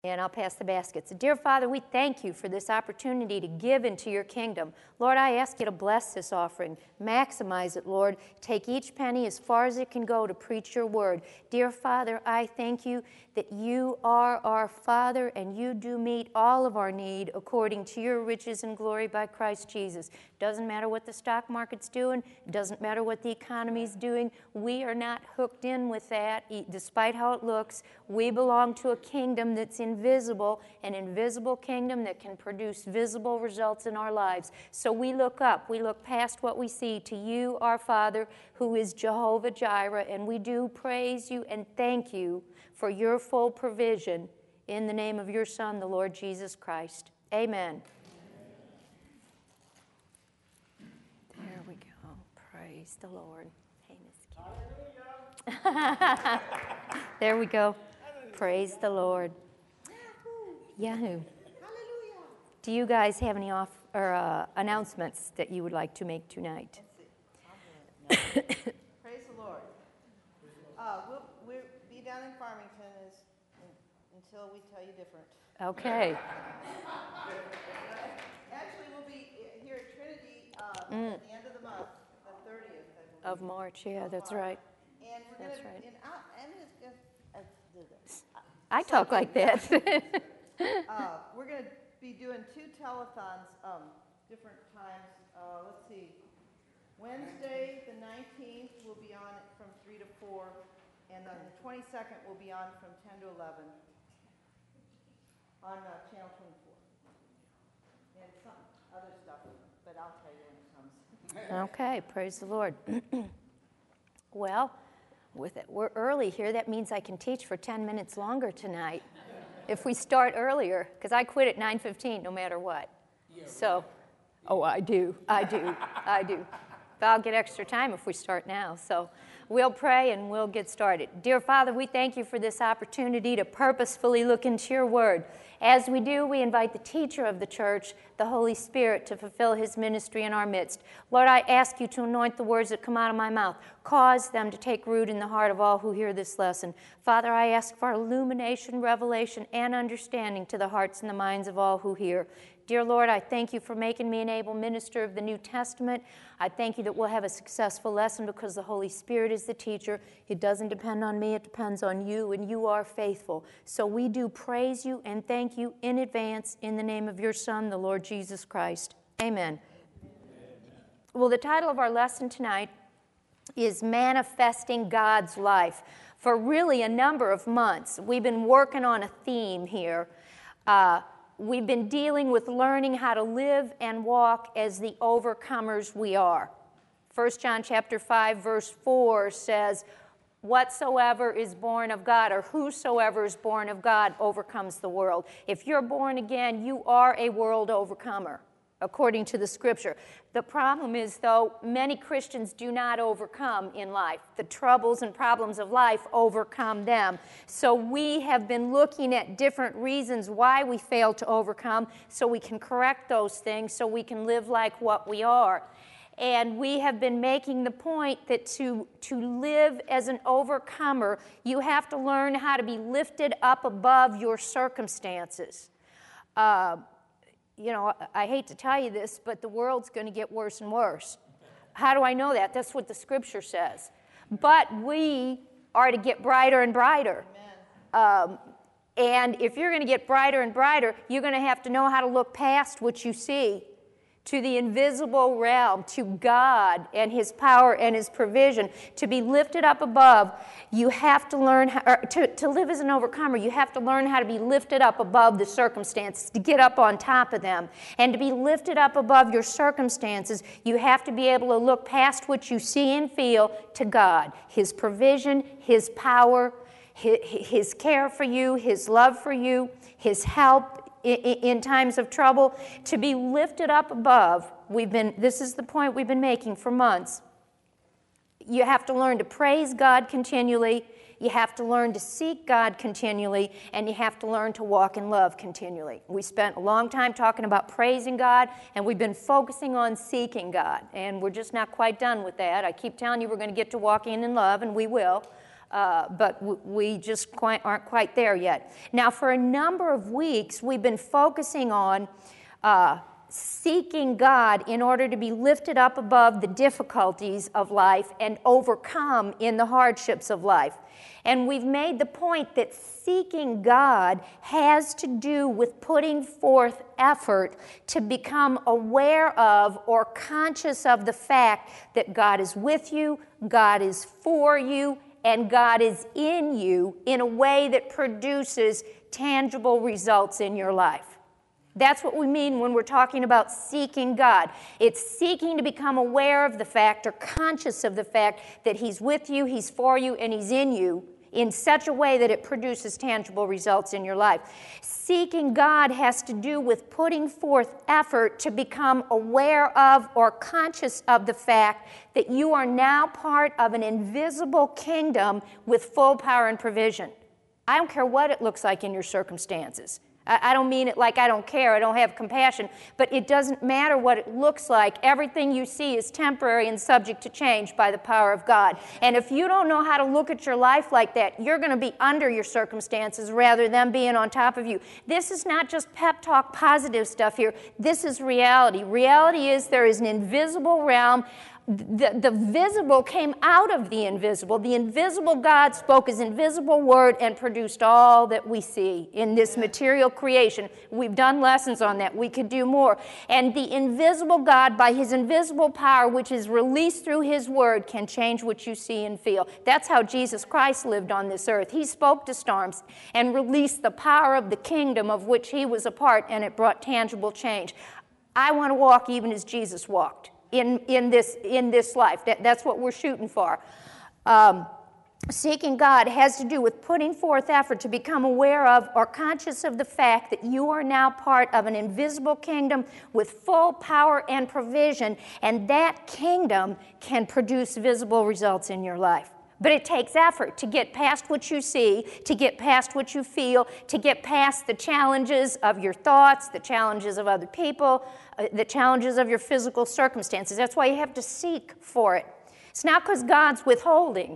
And I'll pass the baskets. Dear Father, we thank you for this opportunity to give into your kingdom. Lord, I ask you to bless this offering. Maximize it, Lord. Take each penny as far as it can go to preach your word. Dear Father, I thank you that you are our Father and you do meet all of our need according to your riches and glory by Christ Jesus. Doesn't matter what the stock market's doing. It doesn't matter what the economy's doing. We are not hooked in with that, despite how it looks. We belong to a kingdom that's invisible, an invisible kingdom that can produce visible results in our lives. So we look up, we look past what we see to you, our Father, who is Jehovah Jireh, and we do praise you and thank you for your full provision in the name of your Son, the Lord Jesus Christ. Amen. There we go. Praise the Lord. Hey, Miss Kitty. There we go. Praise the Lord. Yahoo. Do you guys have any announcements that you would like to make tonight? Praise the Lord. We'll be down in Farmington until we tell you different. Okay. Actually, we'll be here at Trinity at the end of the month, the 30th. Of March, yeah, that's right. And we're That's going right. to, I talk like that. we're going to be doing 2 telethons, different times. Let's see. Wednesday, the 19th, we'll be on from 3 to 4, and then the 22nd, we'll be on from 10 to 11 on Channel 24. And some other stuff, but I'll tell you when it comes. Okay, praise the Lord. Well, we're early here. That means I can teach for 10 minutes longer tonight if we start earlier, because I quit at 9:15 no matter what. Yeah, so, I do. But I'll get extra time if we start now. So we'll pray and we'll get started. Dear Father, we thank you for this opportunity to purposefully look into your word. As we do, we invite the teacher of the church, the Holy Spirit, to fulfill his ministry in our midst. Lord, I ask you to anoint the words that come out of my mouth. Cause them to take root in the heart of all who hear this lesson. Father, I ask for illumination, revelation, and understanding to the hearts and the minds of all who hear. Dear Lord, I thank you for making me an able minister of the New Testament. I thank you that we'll have a successful lesson because the Holy Spirit is the teacher. It doesn't depend on me, it depends on you, and you are faithful. So we do praise you and thank you in advance in the name of your Son, the Lord Jesus Christ. Amen. Well, the title of our lesson tonight is Manifesting God's Life. For really a number of months, we've been working on a theme here. We've been dealing with learning how to live and walk as the overcomers we are. 1 John chapter 5, verse 4 says, whatsoever is born of God, or whosoever is born of God, overcomes the world. If you're born again, you are a world overcomer, according to the Scripture. The problem is, though, many Christians do not overcome in life. The troubles and problems of life overcome them. So we have been looking at different reasons why we fail to overcome, so we can correct those things, so we can live like what we are. And we have been making the point that to live as an overcomer, you have to learn how to be lifted up above your circumstances. I hate to tell you this, but the world's going to get worse and worse. How do I know that? That's what the Scripture says. But we are to get brighter and brighter. And if you're going to get brighter and brighter, you're going to have to know how to look past what you see to the invisible realm, to God and his power and his provision. To be lifted up above, you have to learn, to live as an overcomer, you have to learn how to be lifted up above the circumstances, to get up on top of them. And to be lifted up above your circumstances, you have to be able to look past what you see and feel to God, his provision, his power, his care for you, his love for you, his help in times of trouble. To be lifted up above, this is the point we've been making for months. You have to learn to praise God continually, you have to learn to seek God continually, and you have to learn to walk in love continually. We spent a long time talking about praising God, and we've been focusing on seeking God, and we're just not quite done with that. I keep telling you we're going to get to walking in love, and we will. but we just aren't quite there yet. Now, for a number of weeks, we've been focusing on seeking God in order to be lifted up above the difficulties of life and overcome in the hardships of life. And we've made the point that seeking God has to do with putting forth effort to become aware of or conscious of the fact that God is with you, God is for you, and God is in you in a way that produces tangible results in your life. That's what we mean when we're talking about seeking God. It's seeking to become aware of the fact or conscious of the fact that He's with you, He's for you, and He's in you in such a way that it produces tangible results in your life. Seeking God has to do with putting forth effort to become aware of or conscious of the fact that you are now part of an invisible kingdom with full power and provision. I don't care what it looks like in your circumstances. I don't mean it like I don't care, I don't have compassion, but it doesn't matter what it looks like. Everything you see is temporary and subject to change by the power of God. And if you don't know how to look at your life like that, you're going to be under your circumstances rather than being on top of you. This is not just pep talk, positive stuff here. This is reality. Reality is there is an invisible realm. The visible came out of the invisible. The invisible God spoke His invisible word and produced all that we see in this material creation. We've done lessons on that. We could do more. And the invisible God, by His invisible power, which is released through His word, can change what you see and feel. That's how Jesus Christ lived on this earth. He spoke to storms and released the power of the kingdom of which He was a part, and it brought tangible change. I want to walk even as Jesus walked. In this life. That's what we're shooting for. Seeking God has to do with putting forth effort to become aware of or conscious of the fact that you are now part of an invisible kingdom with full power and provision, and that kingdom can produce visible results in your life. But it takes effort to get past what you see, to get past what you feel, to get past the challenges of your thoughts, the challenges of other people, the challenges of your physical circumstances. That's why you have to seek for it. It's not because God's withholding.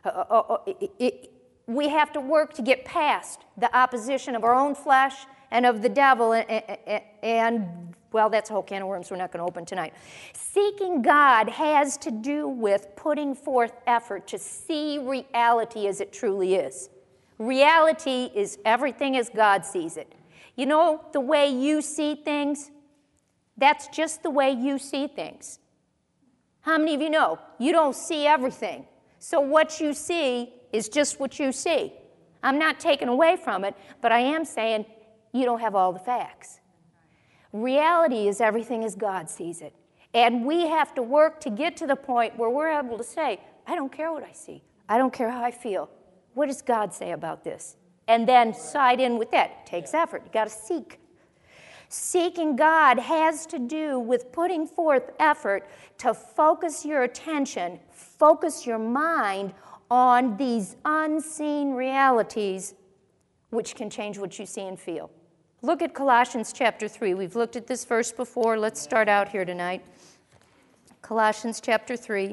We have to work to get past the opposition of our own flesh and of the devil, and well, that's a whole can of worms we're not going to open tonight. Seeking God has to do with putting forth effort to see reality as it truly is. Reality is everything as God sees it. You know, the way you see things, that's just the way you see things. How many of you know? You don't see everything. So what you see is just what you see. I'm not taking away from it, but I am saying you don't have all the facts. Reality is everything as God sees it. And we have to work to get to the point where we're able to say, I don't care what I see. I don't care how I feel. What does God say about this? And then side in with that. It takes effort. You've got to seek. Seeking God has to do with putting forth effort to focus your attention, focus your mind on these unseen realities which can change what you see and feel. Look at Colossians chapter 3. We've looked at this verse before. Let's start out here tonight. Colossians chapter 3.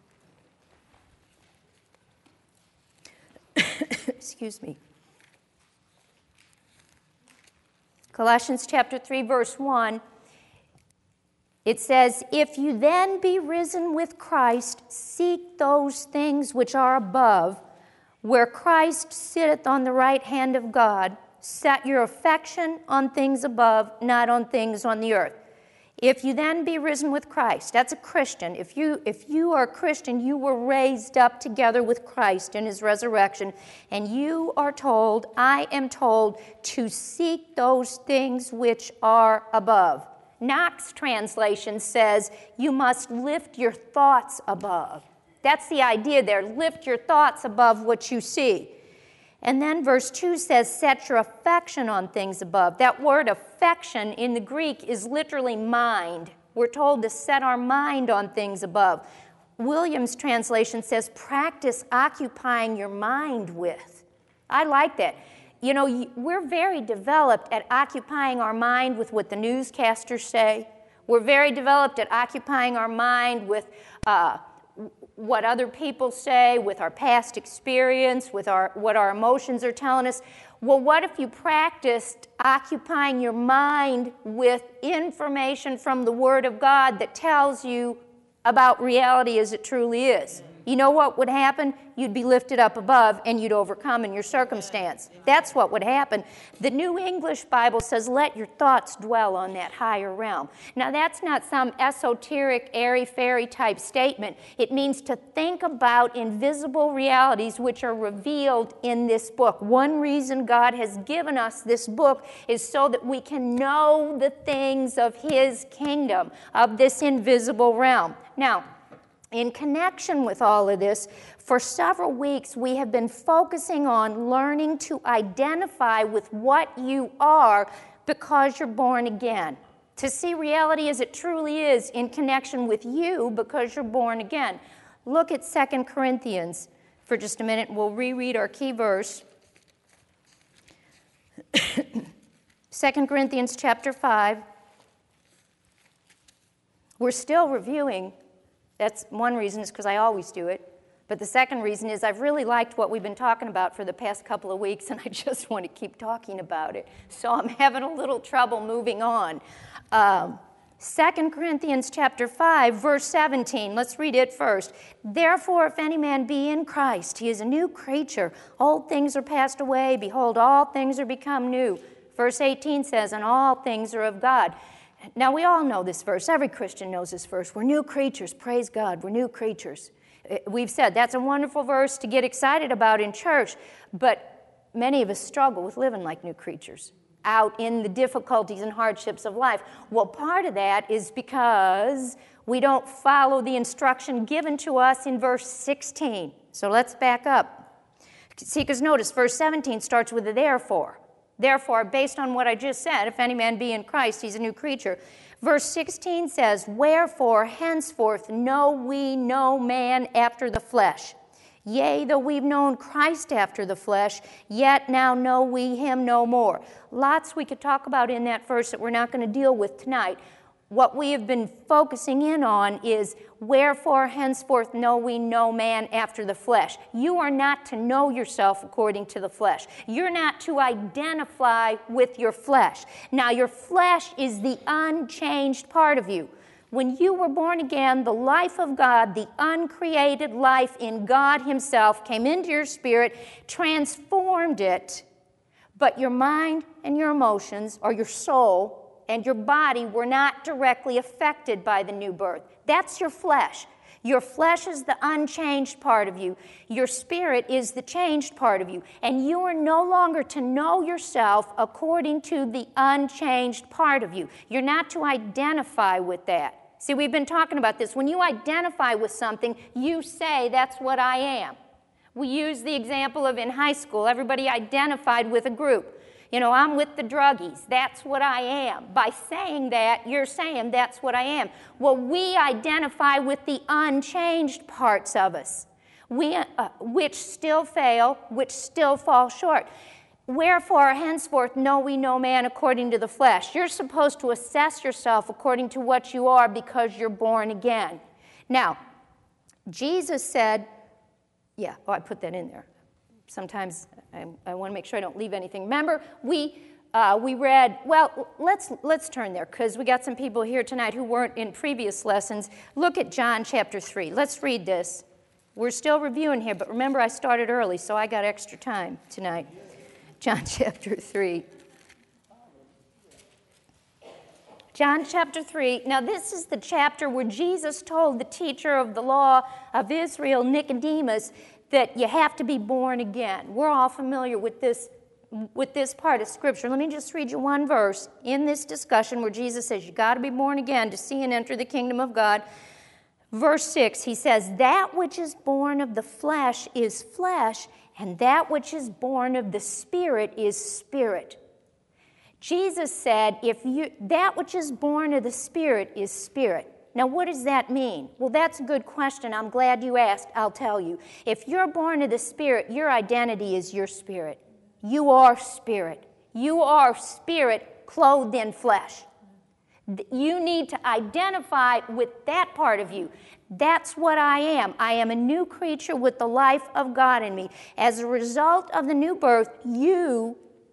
Excuse me. Colossians chapter 3, verse 1. It says, "If you then be risen with Christ, seek those things which are above, where Christ sitteth on the right hand of God. Set your affection on things above, not on things on the earth." If you then be risen with Christ, that's a Christian. If you are a Christian, you were raised up together with Christ in His resurrection, and you are told, I am told, to seek those things which are above. Knox translation says, you must lift your thoughts above. That's the idea there. Lift your thoughts above what you see. And then verse 2 says, set your affection on things above. That word affection in the Greek is literally mind. We're told to set our mind on things above. Williams' translation says, practice occupying your mind with. I like that. You know, we're very developed at occupying our mind with what the newscasters say. We're very developed at occupying our mind with what other people say, with our past experience, with what our emotions are telling us. Well, what if you practiced occupying your mind with information from the Word of God that tells you about reality as it truly is? You know what would happen? You'd be lifted up above and you'd overcome in your circumstance. That's what would happen. The New English Bible says, let your thoughts dwell on that higher realm. Now, that's not some esoteric, airy-fairy type statement. It means to think about invisible realities which are revealed in this book. One reason God has given us this book is so that we can know the things of His kingdom, of this invisible realm. Now, in connection with all of this, for several weeks we have been focusing on learning to identify with what you are because you're born again. To see reality as it truly is in connection with you because you're born again. Look at 2 Corinthians for just a minute. We'll reread our key verse. 2 Corinthians chapter 5. We're still reviewing. That's one reason, is because I always do it. But the second reason is I've really liked what we've been talking about for the past couple of weeks, and I just want to keep talking about it. So I'm having a little trouble moving on. 2 Corinthians chapter 5, verse 17. Let's read it first. Therefore, if any man be in Christ, he is a new creature. Old things are passed away. Behold, all things are become new. Verse 18 says, and all things are of God. Now, we all know this verse. Every Christian knows this verse. We're new creatures. Praise God. We're new creatures. We've said that's a wonderful verse to get excited about in church, but many of us struggle with living like new creatures out in the difficulties and hardships of life. Well, part of that is because we don't follow the instruction given to us in verse 16. So let's back up. See, because notice, verse 17 starts with a therefore. Therefore, based on what I just said, if any man be in Christ, he's a new creature. Verse 16 says, wherefore henceforth know we no man after the flesh. Yea, though we've known Christ after the flesh, yet now know we him no more. Lots we could talk about in that verse that we're not going to deal with tonight. What we have been focusing in on is, wherefore henceforth know we no man after the flesh. You are not to know yourself according to the flesh. You're not to identify with your flesh. Now, your flesh is the unchanged part of you. When you were born again, the life of God, the uncreated life in God Himself, came into your spirit, transformed it, but your mind and your emotions, or your soul, and your body were not directly affected by the new birth. That's your flesh. Your flesh is the unchanged part of you. Your spirit is the changed part of you. And you are no longer to know yourself according to the unchanged part of you. You're not to identify with that. See, we've been talking about this. When you identify with something, you say, that's what I am. We use the example of in high school, everybody identified with a group. You know, I'm with the druggies. That's what I am. By saying that, you're saying that's what I am. Well, we identify with the unchanged parts of us, which still fail, which still fall short. Wherefore, henceforth, know we no man according to the flesh. You're supposed to assess yourself according to what you are because you're born again. Now, Jesus said, I put that in there. Sometimes I want to make sure I don't leave anything. Remember, we read, well, let's turn there because we got some people here tonight who weren't in previous lessons. Look at John chapter 3. Let's read this. We're still reviewing here, but remember I started early, so I got extra time tonight. John chapter 3. John chapter 3. Now, this is the chapter where Jesus told the teacher of the law of Israel, Nicodemus, that you have to be born again. We're all familiar with this part of Scripture. Let me just read you one verse in this discussion where Jesus says you got to be born again to see and enter the kingdom of God. Verse 6, he says, that which is born of the flesh is flesh, and that which is born of the Spirit is spirit. Jesus said, that which is born of the Spirit is spirit. Now, what does that mean? Well, that's a good question. I'm glad you asked. I'll tell you. If you're born of the Spirit, your identity is your spirit. You are spirit. You are spirit clothed in flesh. You need to identify with that part of you. That's what I am. I am a new creature with the life of God in me. As a result of the new birth, you,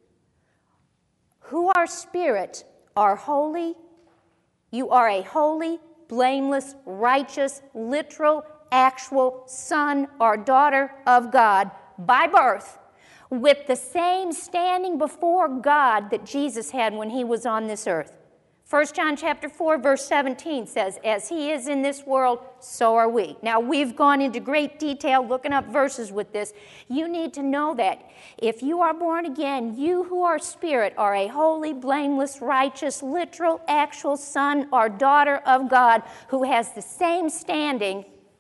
who are spirit, are holy. You are a holy, blameless, righteous, literal, actual son or daughter of God by birth, with the same standing before God that Jesus had when he was on this earth. 1 John chapter 4, verse 17 says, as he is in this world, so are we. Now, we've gone into great detail looking up verses with this. You need to know that. If you are born again, you who are spirit are a holy, blameless, righteous, literal, actual son or daughter of God who has the same standing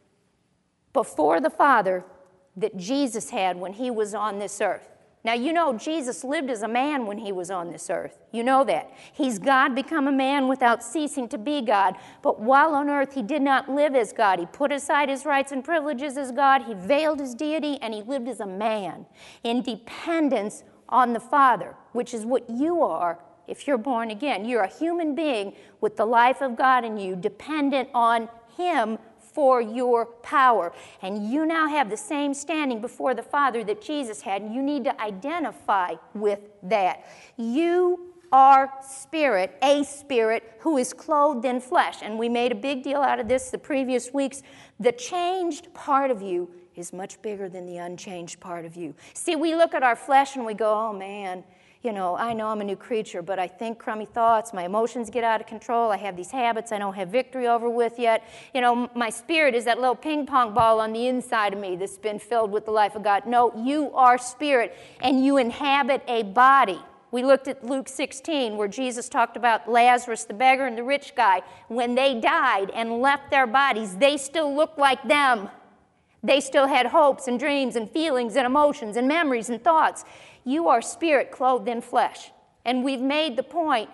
before the Father that Jesus had when he was on this earth. Now, you know Jesus lived as a man when he was on this earth. You know that. He's God become a man without ceasing to be God. But while on earth, he did not live as God. He put aside his rights and privileges as God. He veiled his deity, and he lived as a man in dependence on the Father, which is what you are if you're born again. You're a human being with the life of God in you, dependent on him for your power. And you now have the same standing before the Father that Jesus had, and you need to identify with that. You are spirit, a spirit who is clothed in flesh. And we made a big deal out of this the previous weeks. The changed part of you is much bigger than the unchanged part of you. See, we look at our flesh and we go, oh man, you know, I know I'm a new creature, but I think crummy thoughts, my emotions get out of control, I have these habits I don't have victory over with yet. You know, my spirit is that little ping pong ball on the inside of me that's been filled with the life of God. No, you are spirit, and you inhabit a body. We looked at Luke 16, where Jesus talked about Lazarus, the beggar, and the rich guy. When they died and left their bodies, they still looked like them. They still had hopes and dreams and feelings and emotions and memories and thoughts. You are spirit clothed in flesh. And we've made the point,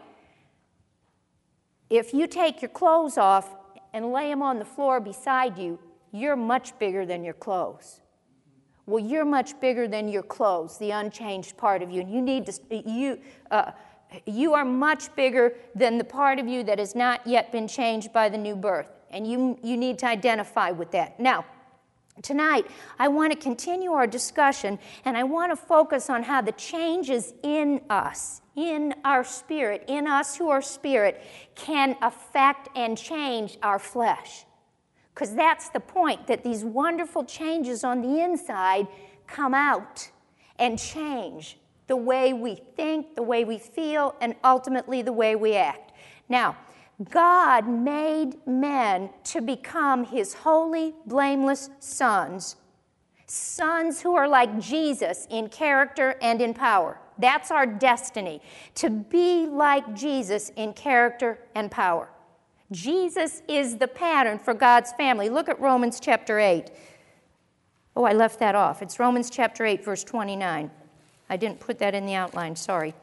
if you take your clothes off and lay them on the floor beside you, you're much bigger than your clothes. Well, you're much bigger than your clothes, the unchanged part of you. And you need to, you are much bigger than the part of you that has not yet been changed by the new birth. And you need to identify with that. Now, tonight, I want to continue our discussion, and I want to focus on how the changes in us, in our spirit, in us who are spirit, can affect and change our flesh. Because that's the point, that these wonderful changes on the inside come out and change the way we think, the way we feel, and ultimately the way we act. Now, God made men to become his holy, blameless sons, sons who are like Jesus in character and in power. That's our destiny, to be like Jesus in character and power. Jesus is the pattern for God's family. Look at Romans chapter 8. Oh, I left that off. It's Romans chapter 8, verse 29. I didn't put that in the outline, sorry.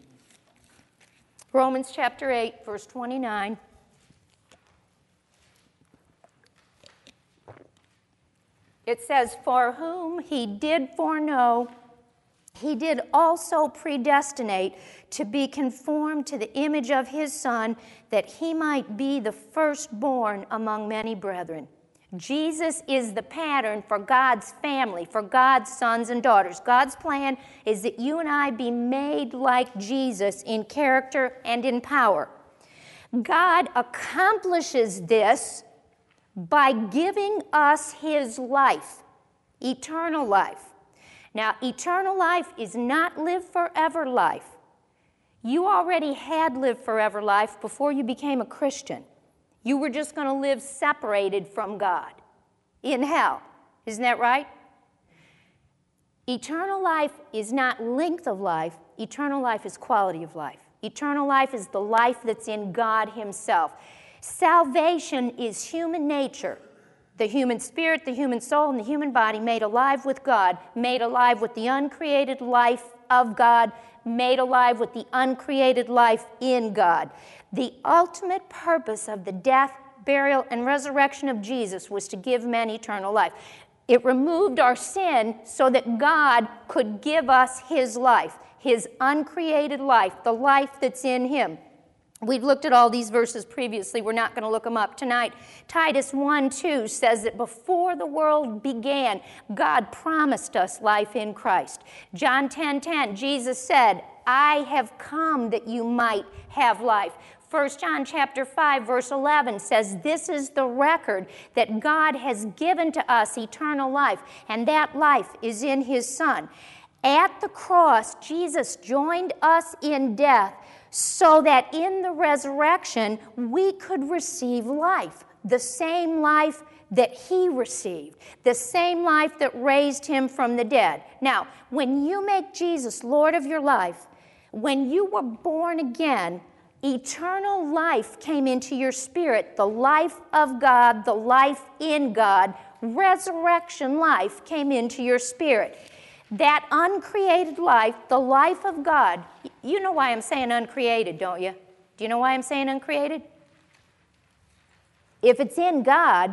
Romans chapter 8, verse 29. It says, for whom he did foreknow, he did also predestinate to be conformed to the image of his Son, that he might be the firstborn among many brethren. Jesus is the pattern for God's family, for God's sons and daughters. God's plan is that you and I be made like Jesus in character and in power. God accomplishes this by giving us his life, eternal life. Now, eternal life is not live forever life. You already had lived forever life before you became a Christian. You were just going to live separated from God in hell. Isn't that right? Eternal life is not length of life. Eternal life is quality of life. Eternal life is the life that's in God himself. Salvation is human nature, the human spirit, the human soul, and the human body made alive with God, made alive with the uncreated life of God, made alive with the uncreated life in God. The ultimate purpose of the death, burial, and resurrection of Jesus was to give men eternal life. It removed our sin so that God could give us his life, his uncreated life, the life that's in him. We've looked at all these verses previously. We're not going to look them up tonight. Titus 1:2 says that before the world began, God promised us life in Christ. John 10:10, Jesus said, I have come that you might have life. 1 John chapter 5, verse 11 says, this is the record that God has given to us eternal life, and that life is in his Son. At the cross, Jesus joined us in death so that in the resurrection we could receive life, the same life that he received, the same life that raised him from the dead. Now, when you make Jesus Lord of your life, when you were born again, eternal life came into your spirit, the life of God, the life in God, resurrection life came into your spirit. That uncreated life, the life of God, you know why I'm saying uncreated, don't you? Do you know why I'm saying uncreated? If it's in God,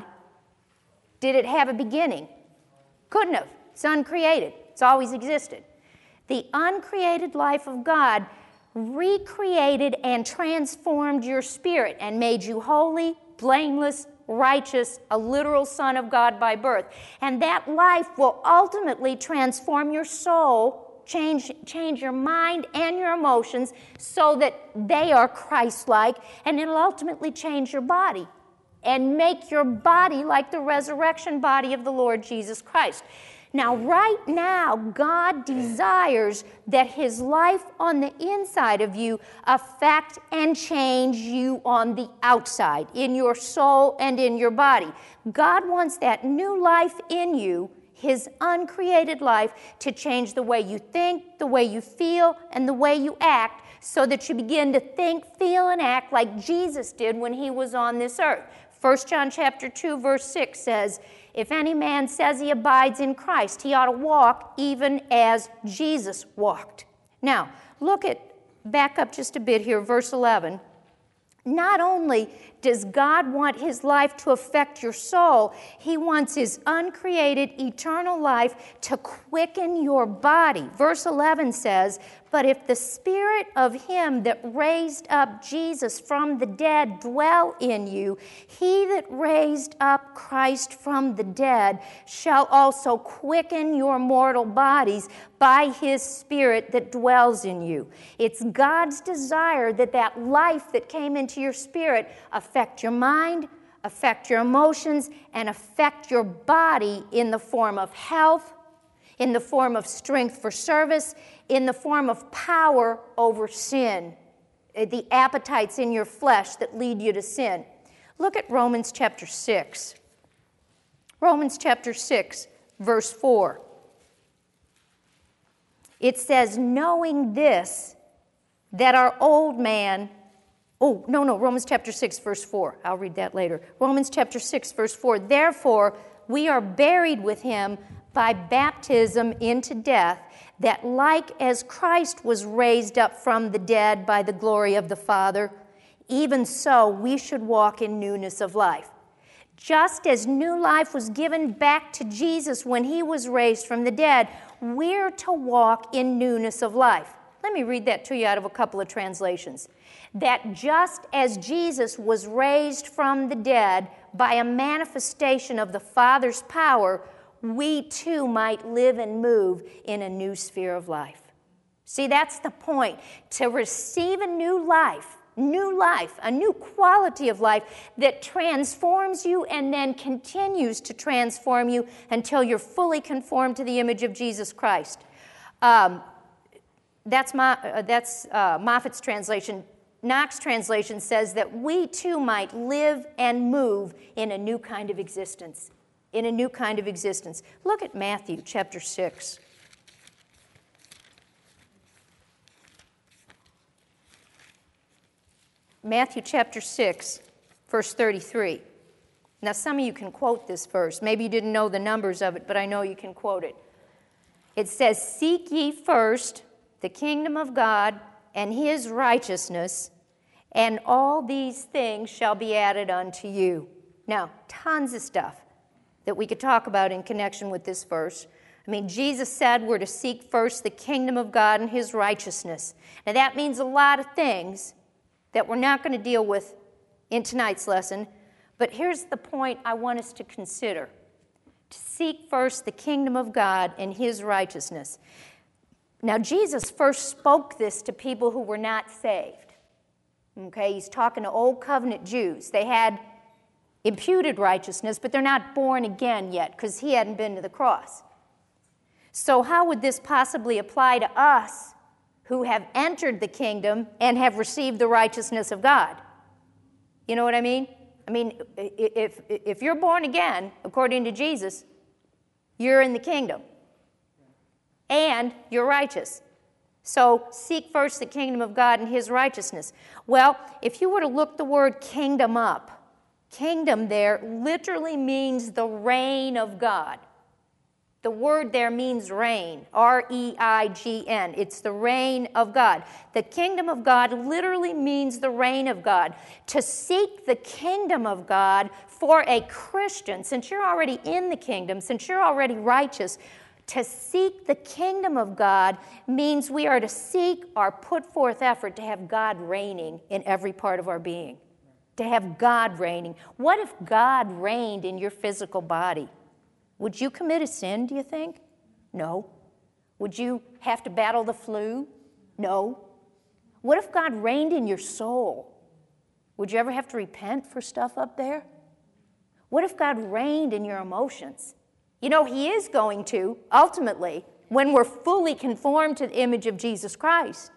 did it have a beginning? Couldn't have. It's uncreated. It's always existed. The uncreated life of God recreated and transformed your spirit and made you holy, blameless, righteous, a literal son of God by birth. And that life will ultimately transform your soul, change your mind and your emotions so that they are Christ-like, and it'll ultimately change your body and make your body like the resurrection body of the Lord Jesus Christ. Now, right now, God desires that his life on the inside of you affect and change you on the outside, in your soul and in your body. God wants that new life in you, his uncreated life, to change the way you think, the way you feel, and the way you act, so that you begin to think, feel, and act like Jesus did when he was on this earth. 1 John chapter 2, verse 6 says, if any man says he abides in Christ, he ought to walk even as Jesus walked. Now, back up just a bit here, verse 11. Not only does God want his life to affect your soul, he wants his uncreated eternal life to quicken your body. Verse 11 says, but if the spirit of him that raised up Jesus from the dead dwell in you, he that raised up Christ from the dead shall also quicken your mortal bodies by his spirit that dwells in you. It's God's desire that that life that came into your spirit affect your mind, affect your emotions, and affect your body in the form of health, in the form of strength for service, in the form of power over sin, the appetites in your flesh that lead you to sin. Look at Romans chapter 6. Romans chapter 6, verse 4. It says, knowing this, that our old man... Romans chapter 6, verse 4. I'll read that later. Romans chapter 6, verse 4. Therefore, we are buried with him by baptism into death, that like as Christ was raised up from the dead by the glory of the Father, even so we should walk in newness of life. Just as new life was given back to Jesus when he was raised from the dead, we're to walk in newness of life. Let me read that to you out of a couple of translations. That just as Jesus was raised from the dead by a manifestation of the Father's power, we too might live and move in a new sphere of life. See, that's the point. To receive a new life, a new quality of life that transforms you and then continues to transform you until you're fully conformed to the image of Jesus Christ. That's Moffat's translation. Knox translation says that we too might live and move in a new kind of existence. Look at Matthew chapter 6. Matthew chapter 6, verse 33. Now, some of you can quote this verse. Maybe you didn't know the numbers of it, but I know you can quote it. It says, seek ye first the kingdom of God and his righteousness, and all these things shall be added unto you. Now, tons of stuff that we could talk about in connection with this verse. I mean, Jesus said we're to seek first the kingdom of God and his righteousness. Now, that means a lot of things that we're not going to deal with in tonight's lesson, but here's the point I want us to consider. To seek first the kingdom of God and his righteousness. Now, Jesus first spoke this to people who were not saved. Okay, he's talking to Old Covenant Jews. They had imputed righteousness, but they're not born again yet because he hadn't been to the cross. So how would this possibly apply to us who have entered the kingdom and have received the righteousness of God? You know what I mean? I mean, if you're born again, according to Jesus, you're in the kingdom. And you're righteous. So seek first the kingdom of God and his righteousness. Well, if you were to look the word kingdom up, kingdom there literally means the reign of God. The word there means reign, R-E-I-G-N. It's the reign of God. The kingdom of God literally means the reign of God. To seek the kingdom of God for a Christian, since you're already in the kingdom, since you're already righteous, to seek the kingdom of God means we are to seek or put forth effort to have God reigning in every part of our being. To have God reigning. What if God reigned in your physical body? Would you commit a sin, do you think? No. Would you have to battle the flu? No. What if God reigned in your soul? Would you ever have to repent for stuff up there? What if God reigned in your emotions? You know, he is going to, ultimately, when we're fully conformed to the image of Jesus Christ.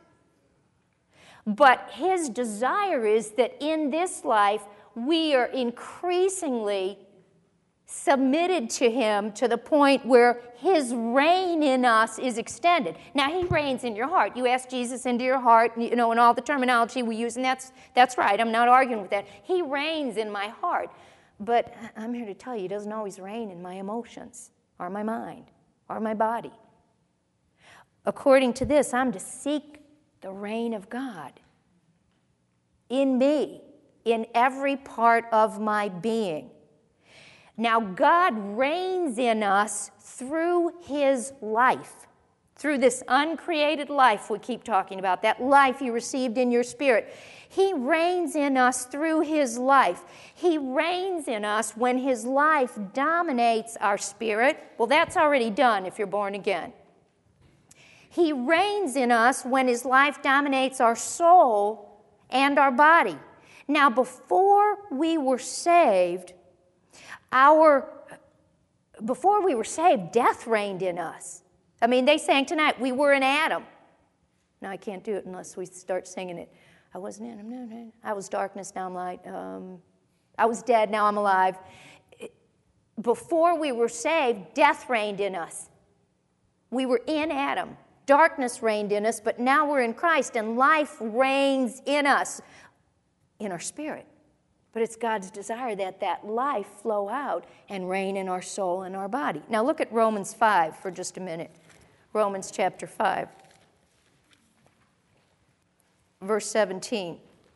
But his desire is that in this life, we are increasingly submitted to him to the point where his reign in us is extended. Now, he reigns in your heart. You ask Jesus into your heart, you know, and all the terminology we use, and that's right. I'm not arguing with that. He reigns in my heart. But I'm here to tell you, he doesn't always reign in my emotions or my mind or my body. According to this, I'm to seek the reign of God in me, in every part of my being. Now, God reigns in us through his life, through this uncreated life we keep talking about, that life you received in your spirit. He reigns in us through his life. He reigns in us when his life dominates our spirit. Well, that's already done if you're born again. He reigns in us when his life dominates our soul and our body. Now, before we were saved, death reigned in us. I mean, they sang tonight, we were in Adam. Now, I can't do it unless we start singing it. I wasn't Adam, no. I was darkness, now I'm light. I was dead, now I'm alive. Before we were saved, death reigned in us. We were in Adam. Darkness reigned in us, but now we're in Christ, and life reigns in us, in our spirit. But it's God's desire that that life flow out and reign in our soul and our body. Now look at Romans 5 for just a minute. Romans chapter 5. Verse 17.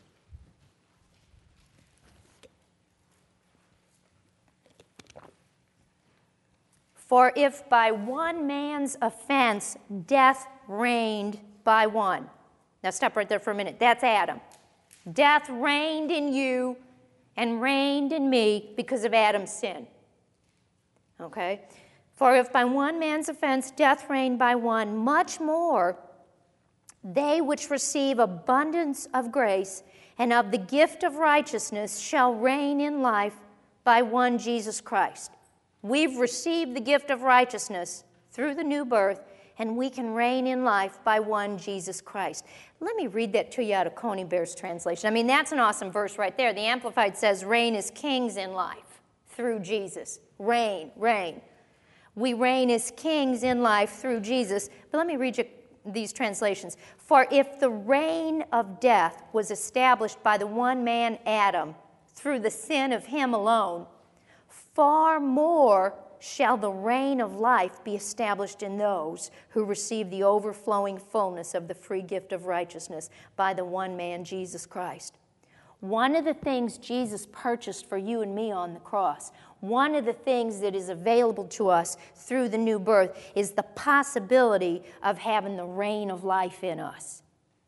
For if by one man's offense death reigned by one. Now stop right there for a minute. That's Adam. Death reigned in you and reigned in me because of Adam's sin. Okay? For if by one man's offense death reigned by one, much more they which receive abundance of grace and of the gift of righteousness shall reign in life by one Jesus Christ. We've received the gift of righteousness through the new birth, and we can reign in life by one Jesus Christ. Let me read that to you out of Coney Bear's translation. I mean, that's an awesome verse right there. The Amplified says, reign as kings in life through Jesus. Reign. We reign as kings in life through Jesus. But let me read you these translations. For if the reign of death was established by the one man Adam through the sin of him alone, far more shall the reign of life be established in those who receive the overflowing fullness of the free gift of righteousness by the one man, Jesus Christ. One of the things Jesus purchased for you and me on the cross, one of the things that is available to us through the new birth is the possibility of having the reign of life in us.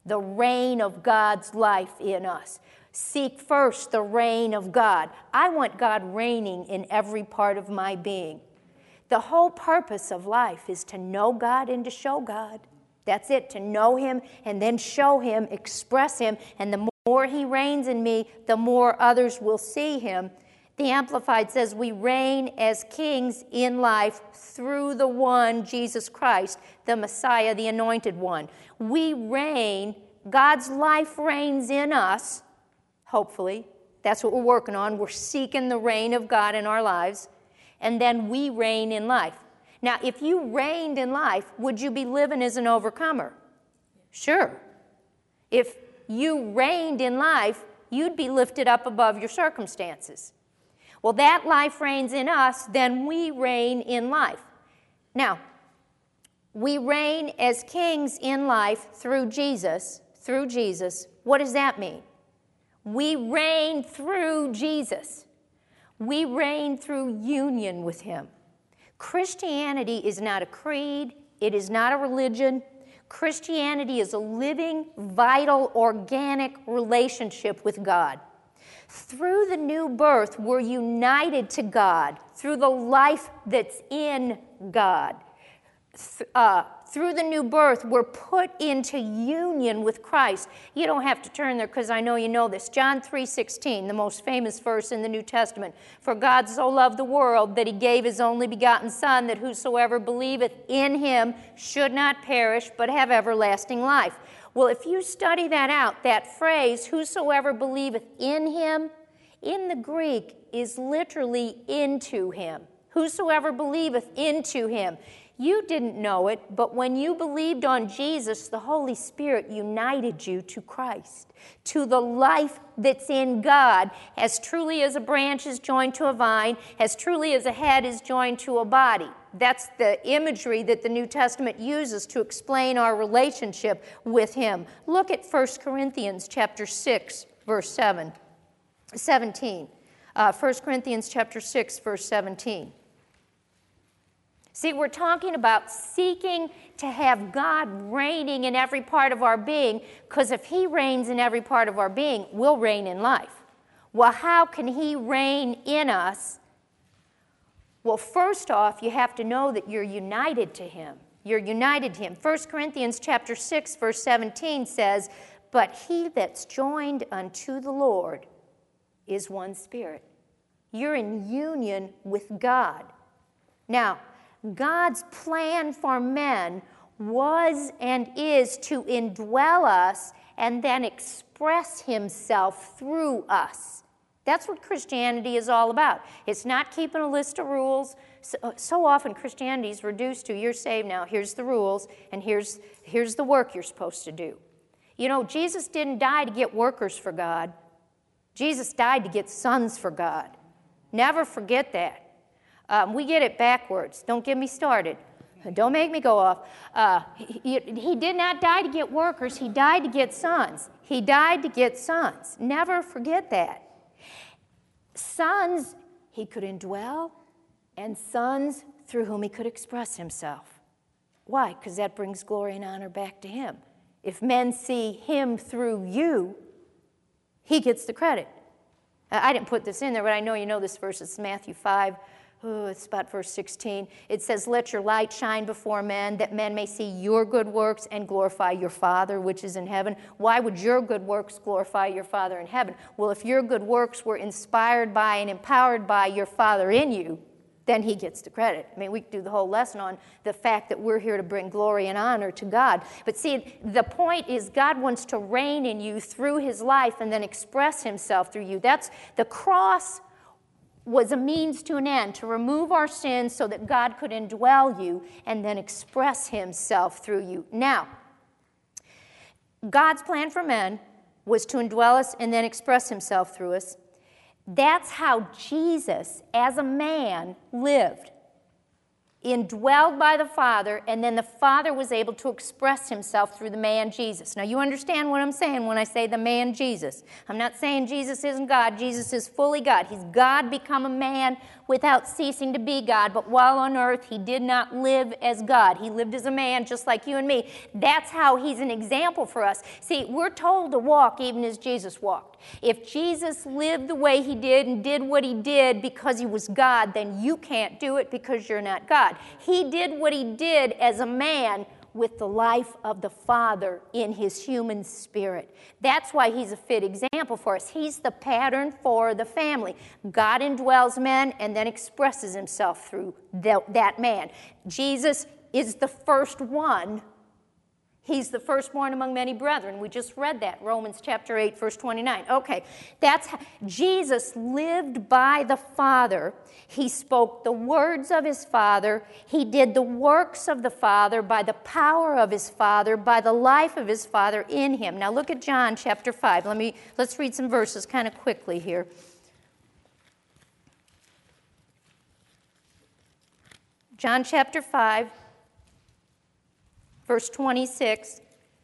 The reign of God's life in us. Seek first the reign of God. I want God reigning in every part of my being. The whole purpose of life is to know God and to show God. That's it, to know Him and then show Him, express Him, and the more He reigns in me, the more others will see Him. The Amplified says we reign as kings in life through the one, Jesus Christ, the Messiah, the Anointed One. We reign, God's life reigns in us, hopefully. That's what we're working on. We're seeking the reign of God in our lives, and then we reign in life. Now, if you reigned in life, would you be living as an overcomer? Sure. If you reigned in life, you'd be lifted up above your circumstances. Well, that life reigns in us, then we reign in life. Now, we reign as kings in life through Jesus. Through Jesus. What does that mean? We reign through Jesus. We reign through union with Him. Christianity is not a creed. It is not a religion. Christianity is a living, vital, organic relationship with God. Through the new birth, we're united to God through the life that's in God. Through the new birth, we're put into union with Christ. You don't have to turn there because I know you know this. John 3:16, the most famous verse in the New Testament. For God so loved the world that He gave His only begotten Son, that whosoever believeth in Him should not perish but have everlasting life. Well, if you study that out, that phrase, whosoever believeth in Him, in the Greek is literally into Him. Whosoever believeth into Him. You didn't know it, but when you believed on Jesus, the Holy Spirit united you to Christ, to the life that's in God, as truly as a branch is joined to a vine, as truly as a head is joined to a body. That's the imagery that the New Testament uses to explain our relationship with Him. Look at 1 Corinthians chapter 6, verse 17. 1 Corinthians chapter 6, verse 17. See, we're talking about seeking to have God reigning in every part of our being, because if He reigns in every part of our being, we'll reign in life. Well, how can He reign in us? Well, first off, you have to know that you're united to Him. You're united to Him. 1 Corinthians chapter 6, verse 17 says, but he that's joined unto the Lord is one spirit. You're in union with God. Now, God's plan for men was and is to indwell us and then express Himself through us. That's what Christianity is all about. It's not keeping a list of rules. So often Christianity is reduced to, you're saved now, here's the rules, and here's the work you're supposed to do. You know, Jesus didn't die to get workers for God. Jesus died to get sons for God. Never forget that. We get it backwards. Don't get me started. Don't make me go off. He did not die to get workers. He died to get sons. He died to get sons. Never forget that. Sons He could indwell, and sons through whom He could express Himself. Why? Because that brings glory and honor back to Him. If men see Him through you, He gets the credit. I didn't put this in there, but I know you know this verse. It's Matthew 5. It's about verse 16. It says, let your light shine before men, that men may see your good works and glorify your Father which is in heaven. Why would your good works glorify your Father in heaven? Well, if your good works were inspired by and empowered by your Father in you, then He gets the credit. I mean, we could do the whole lesson on the fact that we're here to bring glory and honor to God. But see, the point is God wants to reign in you through His life and then express Himself through you. That's the cross was a means to an end, to remove our sins so that God could indwell you and then express Himself through you. Now, God's plan for men was to indwell us and then express Himself through us. That's how Jesus, as a man, lived. indwelled by the Father, and then the Father was able to express himself through the man Jesus. Now, you understand what I'm saying when I say the man Jesus. I'm not saying Jesus isn't God. Jesus is fully God. He's God become a man without ceasing to be God, but while on earth, he did not live as God. He lived as a man just like you and me. That's how he's an example for us. See, we're told to walk even as Jesus walked. If Jesus lived the way he did and did what he did because he was God, then you can't do it because you're not God. He did what he did as a man with the life of the Father in his human spirit. That's why he's a fit example for us. He's the pattern for the family. God indwells men and then expresses himself through that man. Jesus is the first one. He's the firstborn among many brethren. We just read that, Romans chapter 8, verse 29. Okay, that's how Jesus lived by the Father. He spoke the words of his Father. He did the works of the Father by the power of his Father, by the life of his Father in him. Now look at John chapter 5. Let's read some verses kind of quickly here. John chapter 5. Verse 26,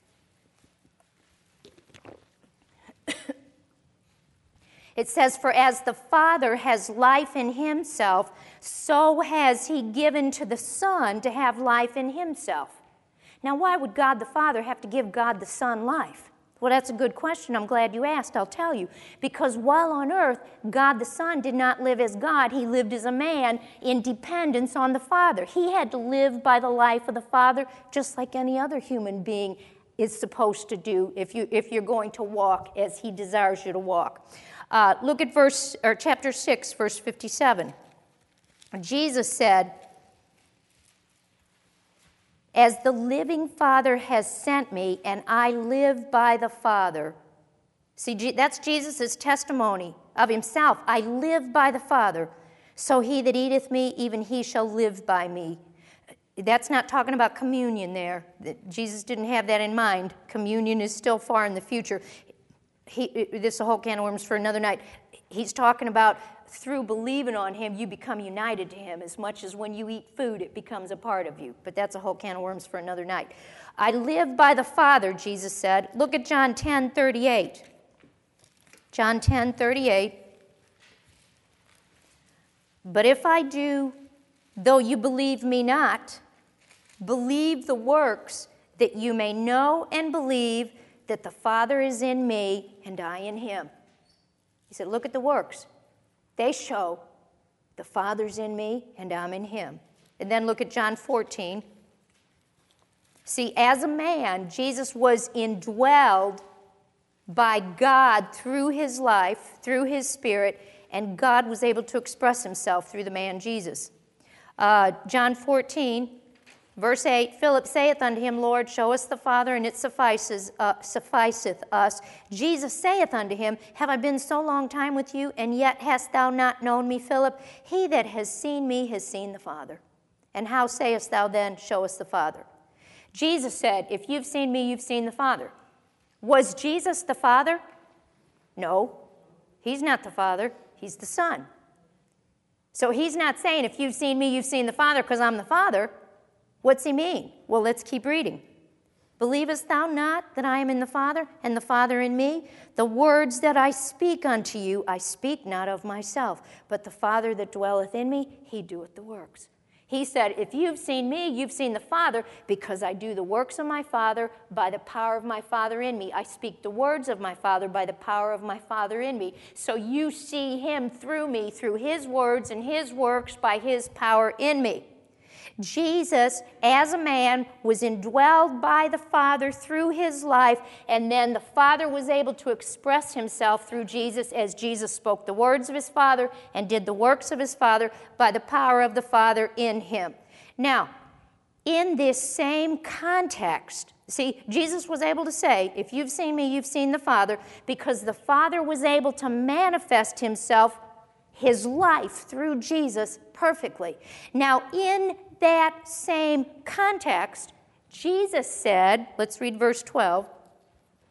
it says, "For as the Father has life in himself, so has he given to the Son to have life in himself." Now, why would God the Father have to give God the Son life? Well, that's a good question. I'm glad you asked. I'll tell you. Because while on earth, God the Son did not live as God. He lived as a man in dependence on the Father. He had to live by the life of the Father just like any other human being is supposed to do if you're going to walk as he desires you to walk. Look at chapter 6, verse 57. Jesus said, "As the living Father has sent me, and I live by the Father." See, that's Jesus' testimony of himself. "I live by the Father, so he that eateth me, even he shall live by me." That's not talking about communion there. Jesus didn't have that in mind. Communion is still far in the future. This is a whole can of worms for another night. He's talking about through believing on him, you become united to him as much as when you eat food, it becomes a part of you. But that's a whole can of worms for another night. "I live by the Father," Jesus said. Look at John 10:38. John 10:38. "But if I do, though you believe me not, believe the works, that you may know and believe that the Father is in me and I in him." He said, look at the works. They show the Father's in me and I'm in him. And then look at John 14. See, as a man, Jesus was indwelled by God through his life, through his Spirit, and God was able to express himself through the man Jesus. John 14, verse 8, "Philip saith unto him, Lord, show us the Father, and it sufficeth us. Jesus saith unto him, Have I been so long time with you, and yet hast thou not known me, Philip? He that has seen me has seen the Father. And how sayest thou then, Show us the Father?" Jesus said, if you've seen me, you've seen the Father. Was Jesus the Father? No, he's not the Father. He's the Son. So he's not saying, if you've seen me, you've seen the Father, because I'm the Father. What's he mean? Well, let's keep reading. "Believest thou not that I am in the Father, and the Father in me? The words that I speak unto you, I speak not of myself, but the Father that dwelleth in me, he doeth the works." He said, if you've seen me, you've seen the Father, because I do the works of my Father by the power of my Father in me. I speak the words of my Father by the power of my Father in me. So you see him through me, through his words and his works by his power in me. Jesus, as a man, was indwelled by the Father through his life, and then the Father was able to express himself through Jesus as Jesus spoke the words of his Father and did the works of his Father by the power of the Father in him. Now, in this same context, see, Jesus was able to say, if you've seen me, you've seen the Father, because the Father was able to manifest himself, his life through Jesus perfectly. Now, in that same context, Jesus said, let's read verse 12,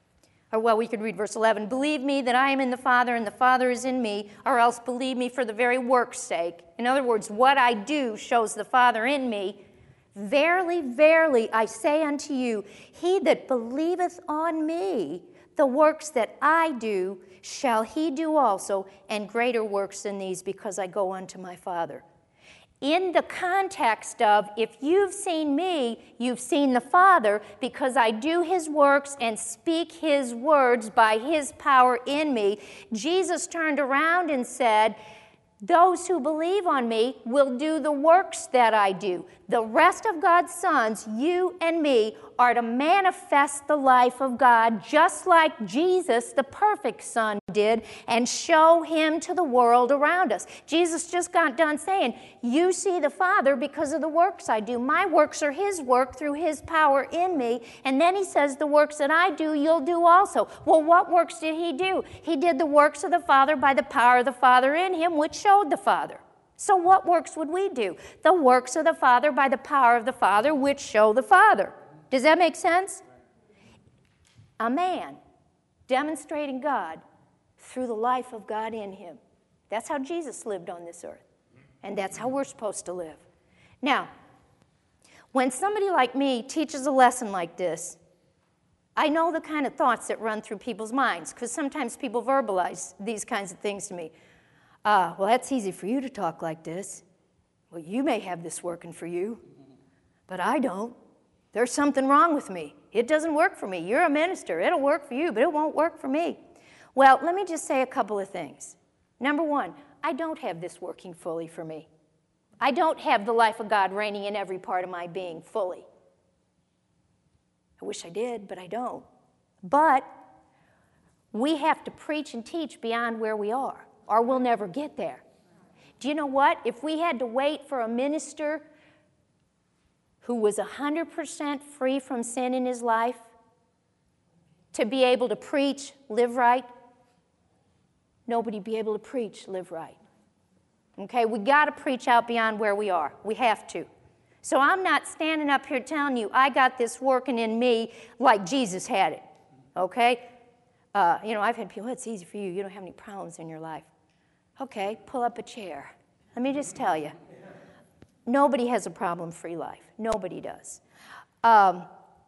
Or, well, we could read verse 11. Believe me that I am in the Father and the Father is in me, or else believe me for the very work's sake. In other words, what I do shows the Father in me. Verily, verily, I say unto you, he that believeth on me, the works that I do, shall he do also, and greater works than these, because I go unto my Father. In the context of, if you've seen me, you've seen the Father, because I do his works and speak his words by his power in me, Jesus turned around and said, those who believe on me will do the works that I do. The rest of God's sons, you and me, are to manifest the life of God just like Jesus, the perfect Son, did, and show him to the world around us. Jesus just got done saying, you see the Father because of the works I do. My works are his work through his power in me. And then he says, the works that I do, you'll do also. Well, what works did he do? He did the works of the Father by the power of the Father in him, which showed the Father. So what works would we do? The works of the Father by the power of the Father, which show the Father. Does that make sense? A man demonstrating God through the life of God in him. That's how Jesus lived on this earth. And that's how we're supposed to live. Now, when somebody like me teaches a lesson like this, I know the kind of thoughts that run through people's minds, because sometimes people verbalize these kinds of things to me. Well, that's easy for you to talk like this. Well, you may have this working for you, but I don't. There's something wrong with me. It doesn't work for me. You're a minister. It'll work for you, but it won't work for me. Well, let me just say a couple of things. Number one, I don't have this working fully for me. I don't have the life of God reigning in every part of my being fully. I wish I did, but I don't. But we have to preach and teach beyond where we are, or we'll never get there. Do you know what? If we had to wait for a minister who was 100% free from sin in his life to be able to preach, live right, nobody'd be able to preach, live right. Okay, we got to preach out beyond where we are. We have to. So I'm not standing up here telling you I got this working in me like Jesus had it. Okay? I've had people, it's easy for you. You don't have any problems in your life. Okay, pull up a chair. Let me just tell you. Nobody has a problem-free life. Nobody does. And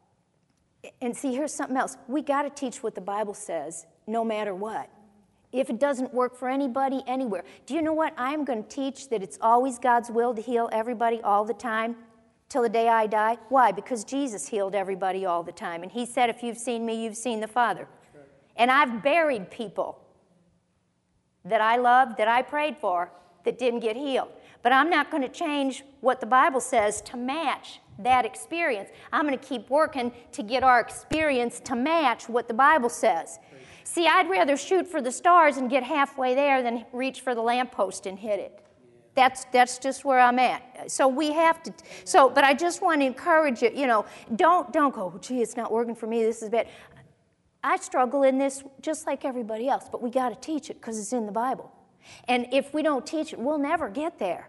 see, here's something else. We got to teach what the Bible says, no matter what. If it doesn't work for anybody, anywhere. Do you know what? I'm going to teach that it's always God's will to heal everybody all the time till the day I die. Why? Because Jesus healed everybody all the time. And he said, if you've seen me, you've seen the Father. And I've buried people that I loved, that I prayed for, that didn't get healed. But I'm not going to change what the Bible says to match that experience. I'm going to keep working to get our experience to match what the Bible says. See, I'd rather shoot for the stars and get halfway there than reach for the lamppost and hit it. That's just where I'm at. So we have to. But I just want to encourage you. Don't go. Gee, it's not working for me. This is bad. I struggle in this just like everybody else, but we got to teach it because it's in the Bible. And if we don't teach it, we'll never get there.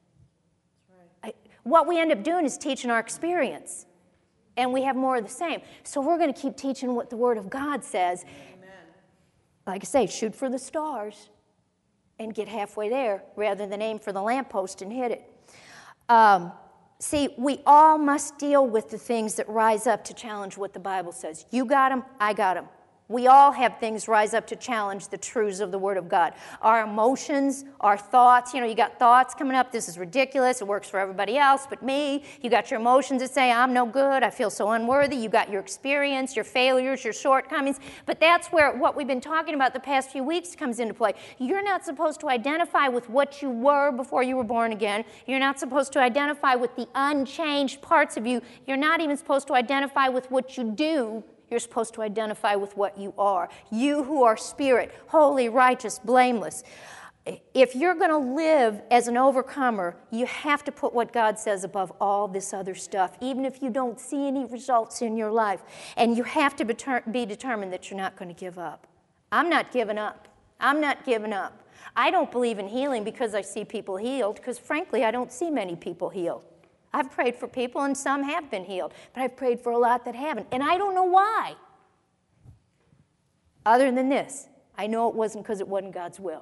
Right. What we end up doing is teaching our experience, and we have more of the same. So we're going to keep teaching what the Word of God says. Amen. Like I say, shoot for the stars and get halfway there rather than aim for the lamppost and hit it. See, we all must deal with the things that rise up to challenge what the Bible says. You got them, I got them. We all have things rise up to challenge the truths of the Word of God. Our emotions, our thoughts. You got thoughts coming up, this is ridiculous, it works for everybody else but me. You got your emotions that say, I'm no good, I feel so unworthy. You got your experience, your failures, your shortcomings. But that's where what we've been talking about the past few weeks comes into play. You're not supposed to identify with what you were before you were born again. You're not supposed to identify with the unchanged parts of you. You're not even supposed to identify with what you do. You're supposed to identify with what you are. You who are spirit, holy, righteous, blameless. If you're going to live as an overcomer, you have to put what God says above all this other stuff, even if you don't see any results in your life. And you have to be determined that you're not going to give up. I'm not giving up. I'm not giving up. I don't believe in healing because I see people healed, because frankly, I don't see many people healed. I've prayed for people, and some have been healed, but I've prayed for a lot that haven't, and I don't know why. Other than this, I know it wasn't because it wasn't God's will.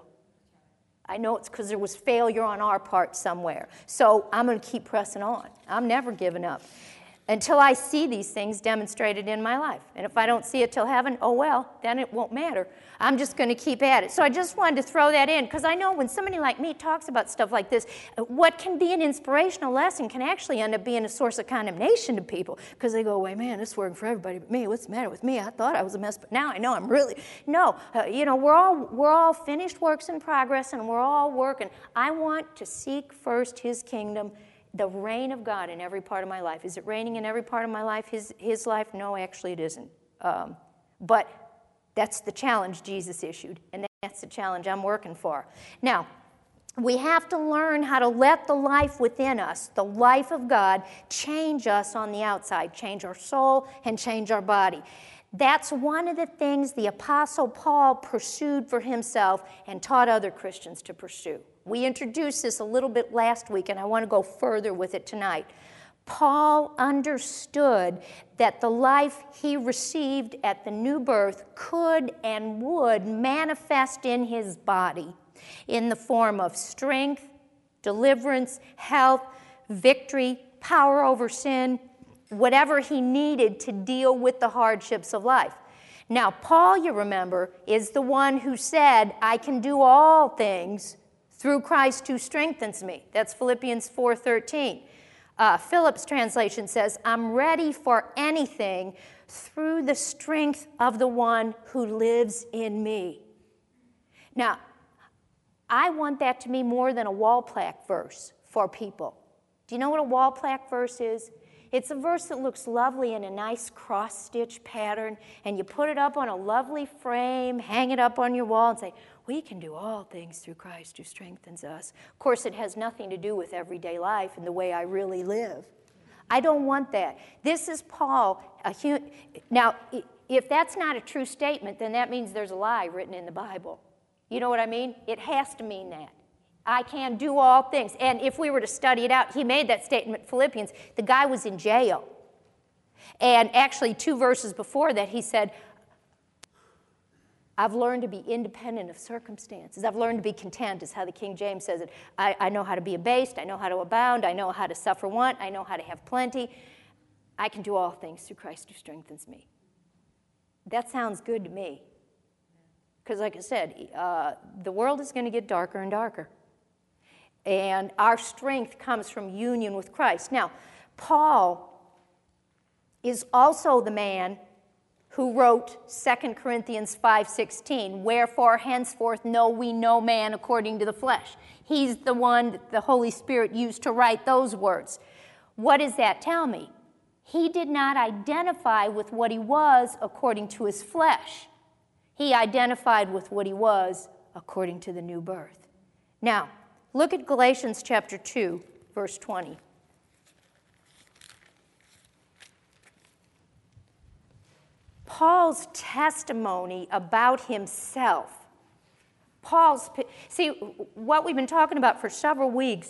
I know it's because there was failure on our part somewhere. So I'm going to keep pressing on. I'm never giving up until I see these things demonstrated in my life. And if I don't see it till heaven, oh well, then it won't matter. I'm just going to keep at it. So I just wanted to throw that in, because I know when somebody like me talks about stuff like this, what can be an inspirational lesson can actually end up being a source of condemnation to people, because they go, wait, man, this is working for everybody but me. What's the matter with me? I thought I was a mess, but now I know I'm really... No, we're all finished works in progress, and we're all working. I want to seek first His kingdom, the reign of God in every part of my life. Is it reigning in every part of my life, His life? No, actually it isn't. But that's the challenge Jesus issued, and that's the challenge I'm working for. Now, we have to learn how to let the life within us, the life of God, change us on the outside, change our soul and change our body. That's one of the things the Apostle Paul pursued for himself and taught other Christians to pursue. We introduced this a little bit last week, and I want to go further with it tonight. Paul understood that the life he received at the new birth could and would manifest in his body in the form of strength, deliverance, health, victory, power over sin, whatever he needed to deal with the hardships of life. Now, Paul, you remember, is the one who said, I can do all things through Christ who strengthens me. That's Philippians 4:13. Phillips' translation says, I'm ready for anything through the strength of the one who lives in me. Now, I want that to be more than a wall plaque verse for people. Do you know what a wall plaque verse is? It's a verse that looks lovely in a nice cross-stitch pattern, and you put it up on a lovely frame, hang it up on your wall, and say, we can do all things through Christ who strengthens us. Of course, it has nothing to do with everyday life and the way I really live. I don't want that. This is Paul. Now, if that's not a true statement, then that means there's a lie written in the Bible. You know what I mean? It has to mean that. I can do all things. And if we were to study it out, he made that statement in Philippians. The guy was in jail. And actually, 2 verses before that, he said, I've learned to be independent of circumstances. I've learned to be content, is how the King James says it. I know how to be abased. I know how to abound. I know how to suffer want. I know how to have plenty. I can do all things through Christ who strengthens me. That sounds good to me. Because like I said, the world is going to get darker and darker. And our strength comes from union with Christ. Now, Paul is also the man who wrote 2 Corinthians 5:16, wherefore henceforth know we no man according to the flesh. He's the one that the Holy Spirit used to write those words. What does that tell me? He did not identify with what he was according to his flesh. He identified with what he was according to the new birth. Now, look at Galatians chapter 2, verse 20. Paul's testimony about himself. See, what we've been talking about for several weeks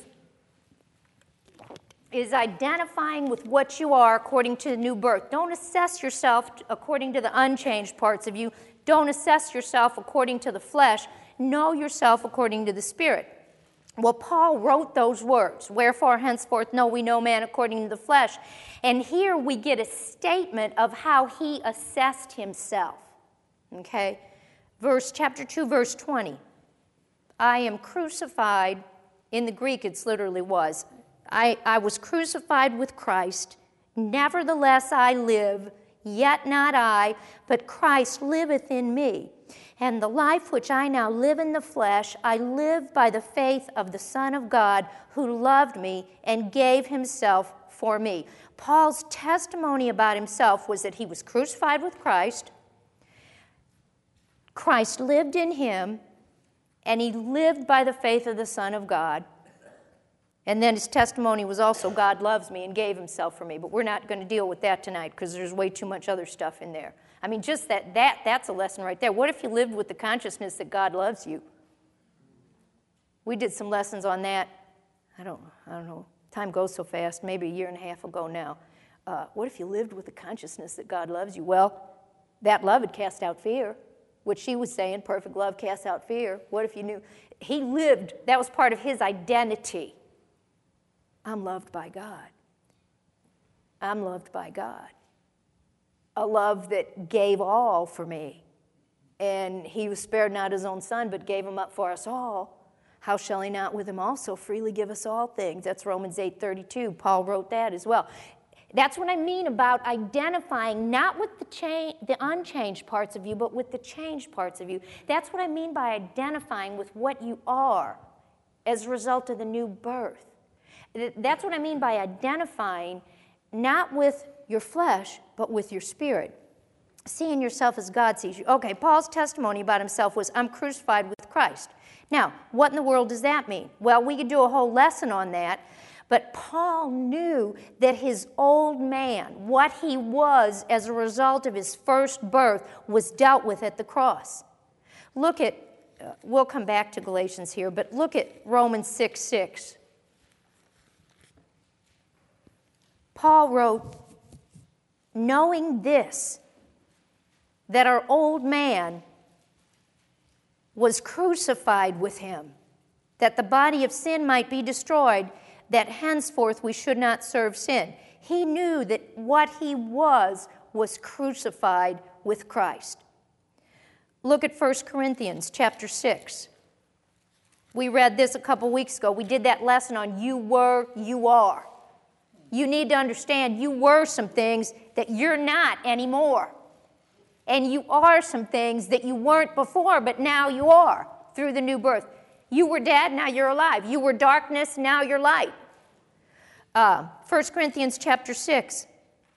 is identifying with what you are according to the new birth. Don't assess yourself according to the unchanged parts of you. Don't assess yourself according to the flesh. Know yourself according to the Spirit. Well, Paul wrote those words, wherefore henceforth know we no man according to the flesh. And here we get a statement of how he assessed himself. Okay? Chapter 2, verse 20. I am crucified, in the Greek it's literally was. I was crucified with Christ, nevertheless I live, yet not I, but Christ liveth in me. And the life which I now live in the flesh, I live by the faith of the Son of God, who loved me and gave himself for me. Paul's testimony about himself was that he was crucified with Christ, Christ lived in him, and he lived by the faith of the Son of God. And then his testimony was also, God loves me and gave himself for me. But we're not going to deal with that tonight because there's way too much other stuff in there. I mean, just that's a lesson right there. What if you lived with the consciousness that God loves you? We did some lessons on that. I don't know. Time goes so fast, maybe a year and a half ago now. What if you lived with the consciousness that God loves you? Well, that love would cast out fear. What she was saying, perfect love casts out fear. What if you knew? He lived, that was part of his identity. I'm loved by God. I'm loved by God. A love that gave all for me. And he was spared not his own son, but gave him up for us all. How shall he not with him also freely give us all things? That's Romans 8:32. Paul wrote that as well. That's what I mean about identifying not with the unchanged parts of you, but with the changed parts of you. That's what I mean by identifying with what you are as a result of the new birth. That's what I mean by identifying not with your flesh, but with your spirit. Seeing yourself as God sees you. Okay, Paul's testimony about himself was, I'm crucified with Christ. Now, what in the world does that mean? Well, we could do a whole lesson on that, but Paul knew that his old man, what he was as a result of his first birth, was dealt with at the cross. Look at, we'll come back to Galatians here, but look at Romans 6:6. Paul wrote, knowing this, that our old man was crucified with him, that the body of sin might be destroyed, that henceforth we should not serve sin. He knew that what he was crucified with Christ. Look at 1 Corinthians chapter 6. We read this a couple weeks ago. We did that lesson on you were, you are. You need to understand you were some things that you're not anymore. And you are some things that you weren't before, but now you are through the new birth. You were dead, now you're alive. You were darkness, now you're light. 1 Corinthians chapter 6,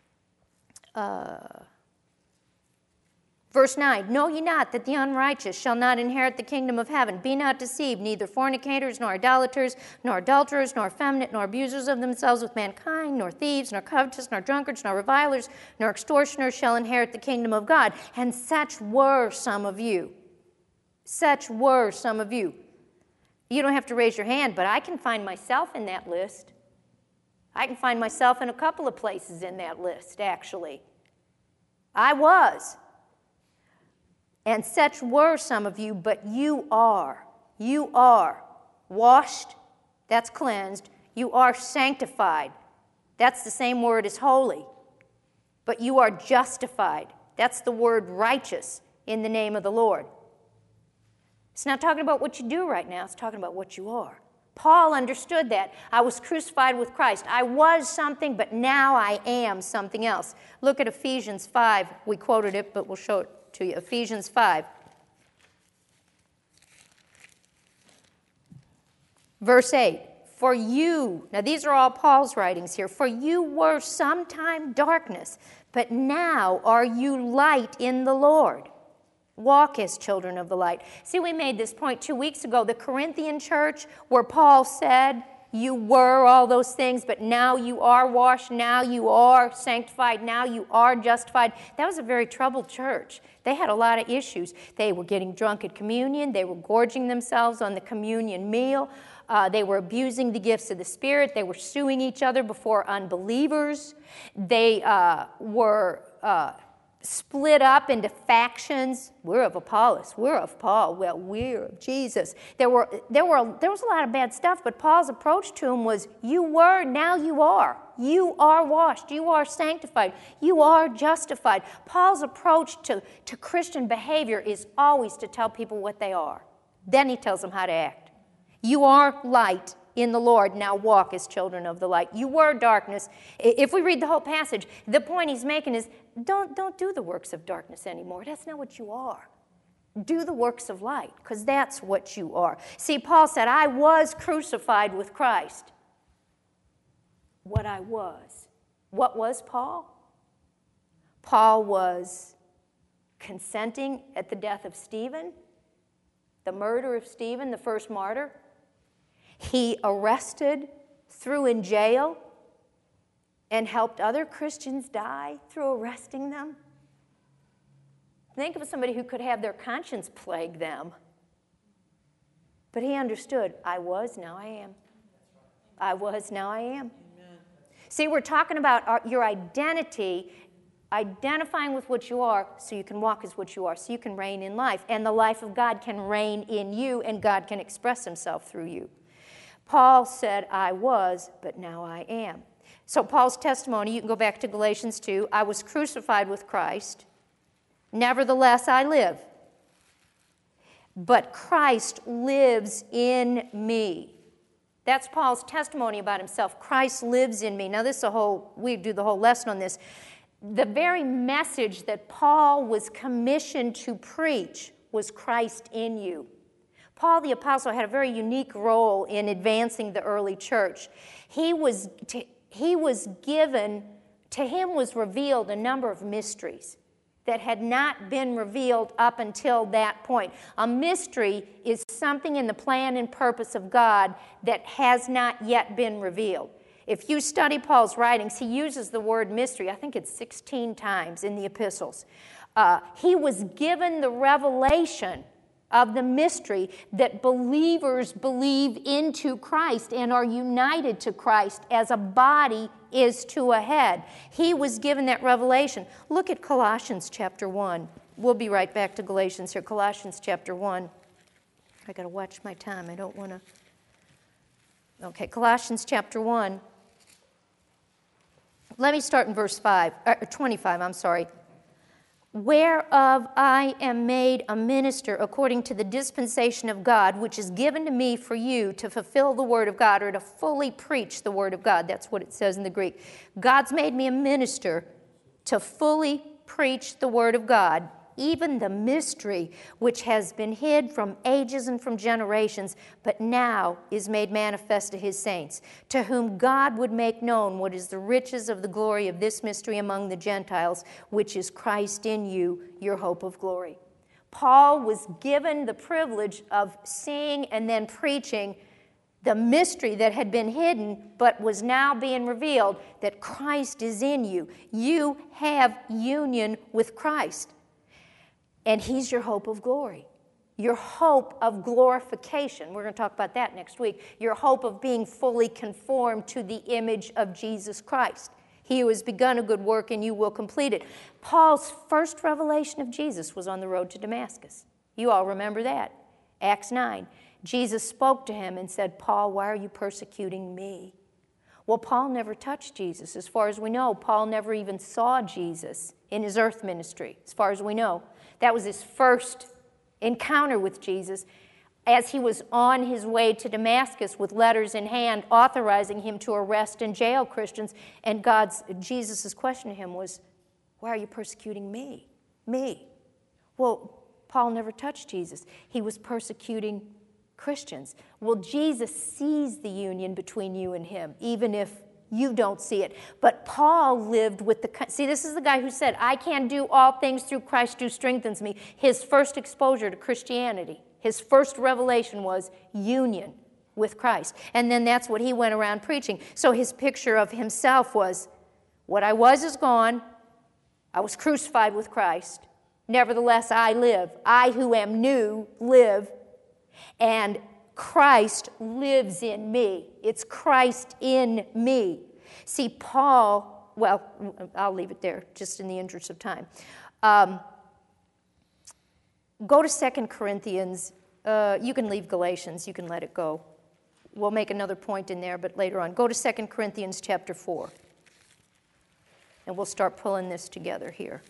verse 9. Know ye not that the unrighteous shall not inherit the kingdom of heaven? Be not deceived, neither fornicators, nor idolaters, nor adulterers, nor effeminate, nor abusers of themselves with mankind, nor thieves, nor covetous, nor drunkards, nor revilers, nor extortioners shall inherit the kingdom of God. And such were some of you. Such were some of you. You don't have to raise your hand, but I can find myself in that list. I can find myself in a couple of places in that list, actually. I was. And such were some of you, but you are washed, that's cleansed. You are sanctified. That's the same word as holy. But you are justified. That's the word righteous in the name of the Lord. It's not talking about what you do right now. It's talking about what you are. Paul understood that. I was crucified with Christ. I was something, but now I am something else. Look at Ephesians 5. We quoted it, but we'll show it to you. Ephesians 5. Verse 8. For you, now these are all Paul's writings here, for you were sometime darkness, but now are you light in the Lord. Walk as children of the light. See, we made this point 2 weeks ago. The Corinthian church, where Paul said, you were all those things, but now you are washed, now you are sanctified, now you are justified. That was a very troubled church. They had a lot of issues. They were getting drunk at communion. They were gorging themselves on the communion meal. They were abusing the gifts of the Spirit. They were suing each other before unbelievers. They were split up into factions. We're of Apollos. We're of Paul. Well, we're of Jesus. There was a lot of bad stuff, but Paul's approach to him was, you were, now you are. You are washed. You are sanctified. You are justified. Paul's approach to Christian behavior is always to tell people what they are. Then he tells them how to act. You are light in the Lord, now walk as children of the light. You were darkness. If we read the whole passage, the point he's making is, don't do the works of darkness anymore. That's not what you are. Do the works of light, because that's what you are. See, Paul said, I was crucified with Christ. What I was. What was Paul? Paul was consenting at the death of Stephen, the murder of Stephen, the first martyr. He arrested, threw in jail, and helped other Christians die through arresting them. Think of somebody who could have their conscience plague them. But he understood, I was, now I am. I was, now I am. Amen. See, we're talking about your identity identifying with what you are so you can walk as what you are, so you can reign in life. And the life of God can reign in you, and God can express himself through you. Paul said, I was, but now I am. So Paul's testimony, you can go back to Galatians 2, I was crucified with Christ, nevertheless I live. But Christ lives in me. That's Paul's testimony about himself. Christ lives in me. Now we do the whole lesson on this. The very message that Paul was commissioned to preach was Christ in you. Paul the Apostle had a very unique role in advancing the early church. To him was revealed a number of mysteries that had not been revealed up until that point. A mystery is something in the plan and purpose of God that has not yet been revealed. If you study Paul's writings, he uses the word mystery, I think it's 16 times in the epistles. He was given the revelation of the mystery that believers believe into Christ and are united to Christ as a body is to a head. He was given that revelation. Look at Colossians chapter 1. We'll be right back to Galatians here. Colossians chapter 1. I got to watch my time. I don't want to. Okay, Colossians chapter 1. Let me start in verse 25, Whereof I am made a minister according to the dispensation of God, which is given to me for you to fulfill the word of God, or to fully preach the word of God. That's what it says in the Greek. God's made me a minister to fully preach the word of God, even the mystery which has been hid from ages and from generations, but now is made manifest to his saints, to whom God would make known what is the riches of the glory of this mystery among the Gentiles, which is Christ in you, your hope of glory. Paul was given the privilege of seeing and then preaching the mystery that had been hidden but was now being revealed, that Christ is in you. You have union with Christ. And he's your hope of glory, your hope of glorification. We're going to talk about that next week. Your hope of being fully conformed to the image of Jesus Christ. He who has begun a good work in you will complete it. Paul's first revelation of Jesus was on the road to Damascus. You all remember that. Acts 9. Jesus spoke to him and said, Paul, why are you persecuting me? Well, Paul never touched Jesus. As far as we know, Paul never even saw Jesus in his earth ministry, as far as we know. That was his first encounter with Jesus as he was on his way to Damascus with letters in hand authorizing him to arrest and jail Christians. And Jesus' question to him was, why are you persecuting me? Me. Well, Paul never touched Jesus. He was persecuting Christians. Well, Jesus sees the union between you and him, even if you don't see it. But Paul lived with this is the guy who said, I can do all things through Christ who strengthens me. His first exposure to Christianity, his first revelation was union with Christ. And then that's what he went around preaching. So his picture of himself was, what I was is gone. I was crucified with Christ. Nevertheless, I live. I who am new live. And Christ lives in me. It's Christ in me. See, Paul, well, I'll leave it there just in the interest of time. Go to 2 Corinthians. You can leave Galatians. You can let it go. We'll make another point in there, but later on. Go to 2 Corinthians chapter 4. And we'll start pulling this together here.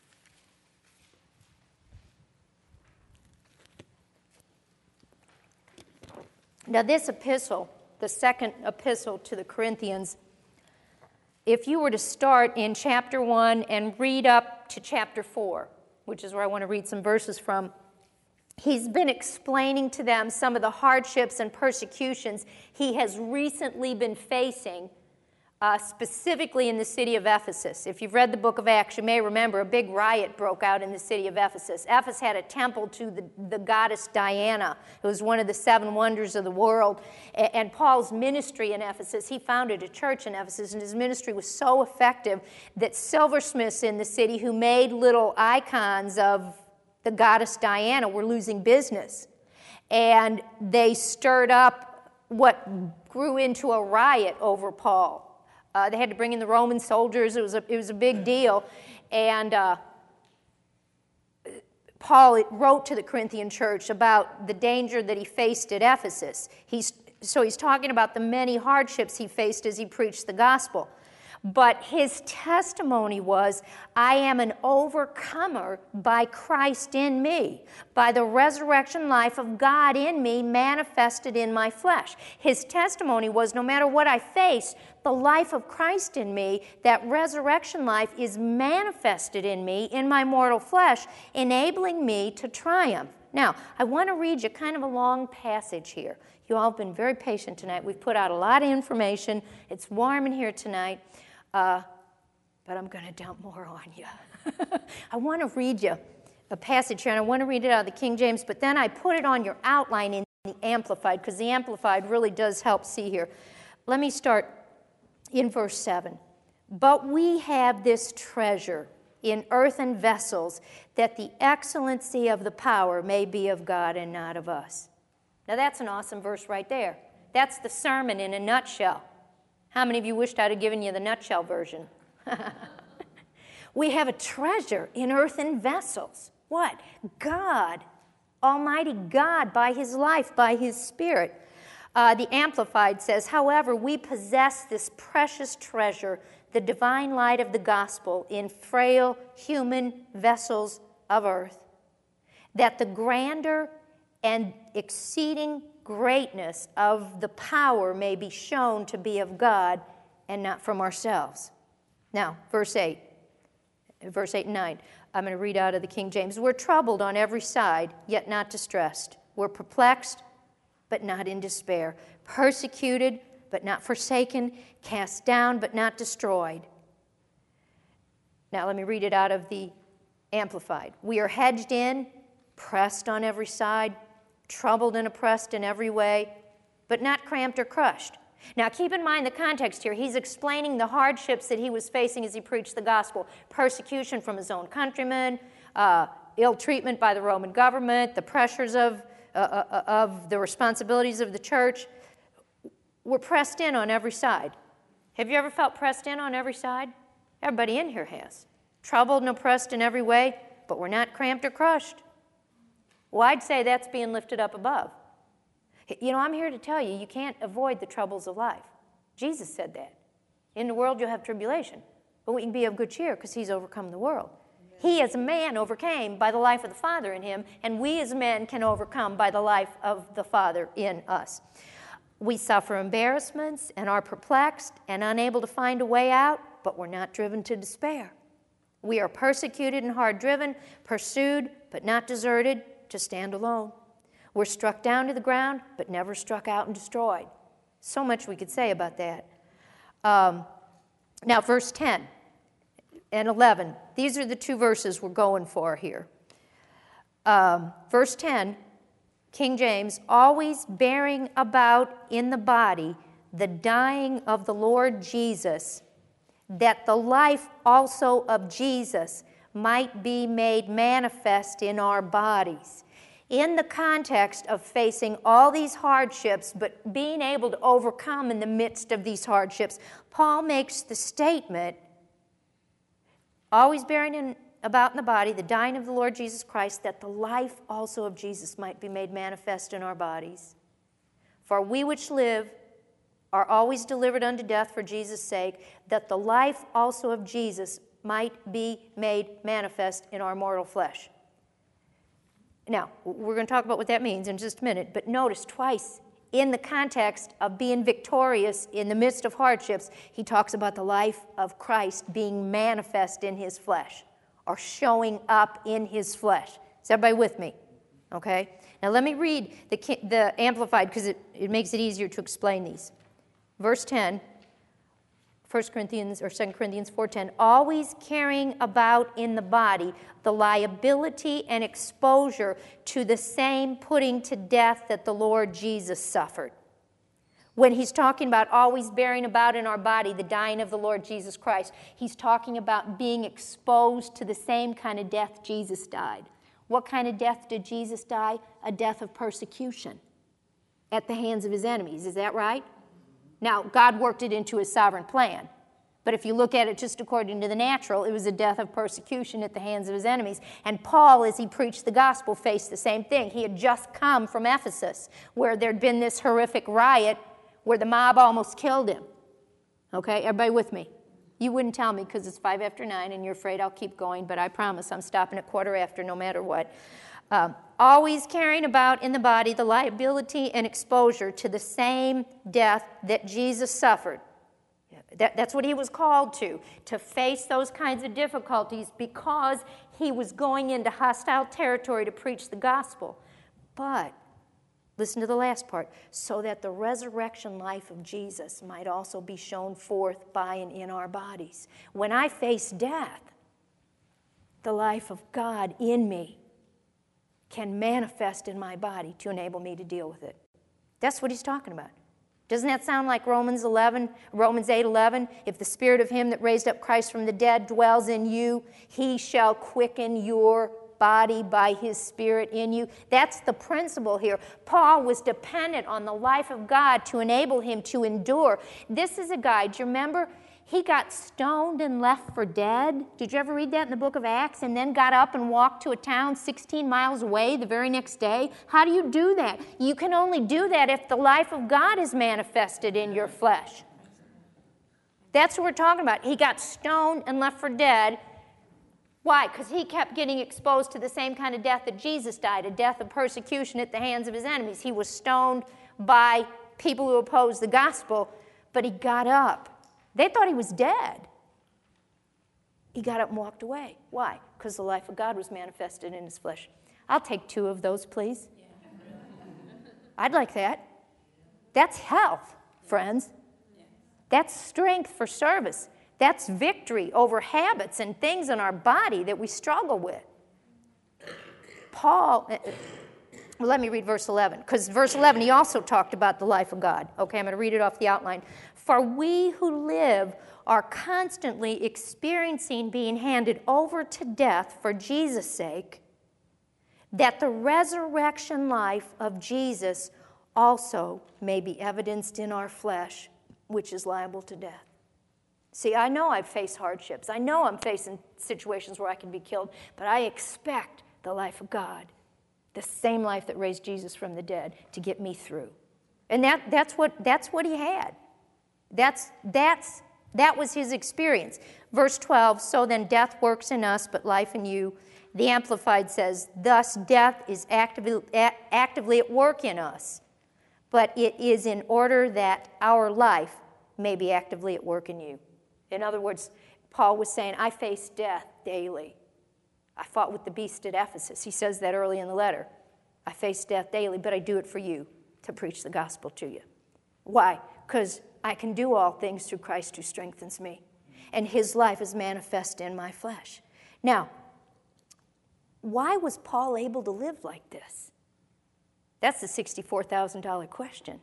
Now this epistle, the second epistle to the Corinthians, if you were to start in chapter 1 and read up to chapter 4, which is where I want to read some verses from, he's been explaining to them some of the hardships and persecutions he has recently been facing, specifically in the city of Ephesus. If you've read the book of Acts, you may remember a big riot broke out in the city of Ephesus. Ephesus had a temple to the goddess Diana. It was one of the 7 wonders of the world. And Paul's ministry in Ephesus, he founded a church in Ephesus, and his ministry was so effective that silversmiths in the city who made little icons of the goddess Diana were losing business. And they stirred up what grew into a riot over Paul. They had to bring in the Roman soldiers. It was a big deal. And Paul wrote to the Corinthian church about the danger that he faced at Ephesus. So he's talking about the many hardships he faced as he preached the gospel. But his testimony was, I am an overcomer by Christ in me, by the resurrection life of God in me manifested in my flesh. His testimony was, no matter what I face, the life of Christ in me, that resurrection life is manifested in me, in my mortal flesh, enabling me to triumph. Now, I want to read you kind of a long passage here. You all have been very patient tonight. We've put out a lot of information. It's warm in here tonight. But I'm going to dump more on you. I want to read you a passage here, and I want to read it out of the King James, but then I put it on your outline in the Amplified, because the Amplified really does help see here. Let me start in verse 7. But we have this treasure in earthen vessels, that the excellency of the power may be of God and not of us. Now that's an awesome verse right there. That's the sermon in a nutshell. How many of you wished I'd have given you the nutshell version? We have a treasure in earthen vessels. What? God, Almighty God, by His life, by His Spirit. The Amplified says, however, we possess this precious treasure, the divine light of the gospel, in frail human vessels of earth, that the grandeur and exceeding greatness of the power may be shown to be of God and not from ourselves. Now, verse 8 and 9. I'm going to read out of the King James. We're troubled on every side, yet not distressed. We're perplexed, but not in despair. Persecuted, but not forsaken. Cast down, but not destroyed. Now, let me read it out of the Amplified. We are hedged in, pressed on every side, troubled and oppressed in every way, but not cramped or crushed. Now, keep in mind the context here. He's explaining the hardships that he was facing as he preached the gospel. Persecution from his own countrymen, ill treatment by the Roman government, the pressures of the responsibilities of the church. We're pressed in on every side. Have you ever felt pressed in on every side? Everybody in here has. Troubled and oppressed in every way, but we're not cramped or crushed. Well, I'd say that's being lifted up above. You know, I'm here to tell you, you can't avoid the troubles of life. Jesus said that. In the world you'll have tribulation, but we can be of good cheer because He's overcome the world. He as a man overcame by the life of the Father in Him, and we as men can overcome by the life of the Father in us. We suffer embarrassments and are perplexed and unable to find a way out, but we're not driven to despair. We are persecuted and hard driven, pursued but not deserted, to stand alone. We're struck down to the ground, but never struck out and destroyed. So much we could say about that. Now, verse 10 and 11. These are the two verses we're going for here. Verse 10, King James, always bearing about in the body the dying of the Lord Jesus, that the life also of Jesus might be made manifest in our bodies. In the context of facing all these hardships, but being able to overcome in the midst of these hardships, Paul makes the statement, always bearing about in the body the dying of the Lord Jesus Christ, that the life also of Jesus might be made manifest in our bodies. For we which live are always delivered unto death for Jesus' sake, that the life also of Jesus might be made manifest in our mortal flesh. Now, we're going to talk about what that means in just a minute, but notice twice in the context of being victorious in the midst of hardships, he talks about the life of Christ being manifest in His flesh, or showing up in His flesh. Is everybody with me? Okay? Now let me read the Amplified, because it makes it easier to explain these. Verse 10, 1 Corinthians or 2 Corinthians 4:10, always carrying about in the body the liability and exposure to the same putting to death that the Lord Jesus suffered. When he's talking about always bearing about in our body the dying of the Lord Jesus Christ, he's talking about being exposed to the same kind of death Jesus died. What kind of death did Jesus die? A death of persecution at the hands of His enemies. Is that right? Now, God worked it into His sovereign plan, But if you look at it just according to the natural, it was a death of persecution at the hands of his enemies. And Paul, as he preached the gospel, faced the same thing. He had just come from Ephesus, where there'd been this horrific riot where the mob almost killed him. Okay, everybody with me? You wouldn't tell me because it's 5 after 9 and you're afraid I'll keep going, but I promise I'm stopping at 1/4 no matter what. Always carrying about in the body the liability and exposure to the same death that Jesus suffered. That's what he was called to face those kinds of difficulties because he was going into hostile territory to preach the gospel. But, listen to the last part, so that the resurrection life of Jesus might also be shown forth by and in our bodies. When I face death, the life of God in me can manifest in my body to enable me to deal with it. That's what he's talking about. Doesn't that sound like Romans 8:11? If the spirit of him that raised up Christ from the dead dwells in you, he shall quicken your body by his spirit in you. That's the principle here. Paul was dependent on the life of God to enable him to endure. This is a guy, do you remember? He got stoned and left for dead. Did you ever read that in the book of Acts? And then got up and walked to a town 16 miles away the very next day. How do you do that? You can only do that if the life of God is manifested in your flesh. That's what we're talking about. He got stoned and left for dead. Why? Because he kept getting exposed to the same kind of death that Jesus died, a death of persecution at the hands of his enemies. He was stoned by people who opposed the gospel, but he got up. They thought he was dead. He got up and walked away. Why? Because the life of God was manifested in his flesh. I'll take 2 of those, please. I'd like that. That's health, friends. That's strength for service. That's victory over habits and things in our body that we struggle with. Paul, well, let me read verse 11, because verse 11, he also talked about the life of God. Okay, I'm going to read it off the outline. For we who live are constantly experiencing being handed over to death for Jesus' sake, that the resurrection life of Jesus also may be evidenced in our flesh, which is liable to death. See, I know I've faced hardships. I know I'm facing situations where I can be killed, but I expect the life of God, the same life that raised Jesus from the dead, to get me through. And that's what he had. That was his experience. Verse 12, so then death works in us, but life in you. The Amplified says, thus death is actively at work in us, but it is in order that our life may be actively at work in you. In other words, Paul was saying, I face death daily. I fought with the beast at Ephesus. He says that early in the letter. I face death daily, but I do it for you, to preach the gospel to you. Why? Because I can do all things through Christ who strengthens me. And his life is manifest in my flesh. Now, why was Paul able to live like this? That's the $64,000 question.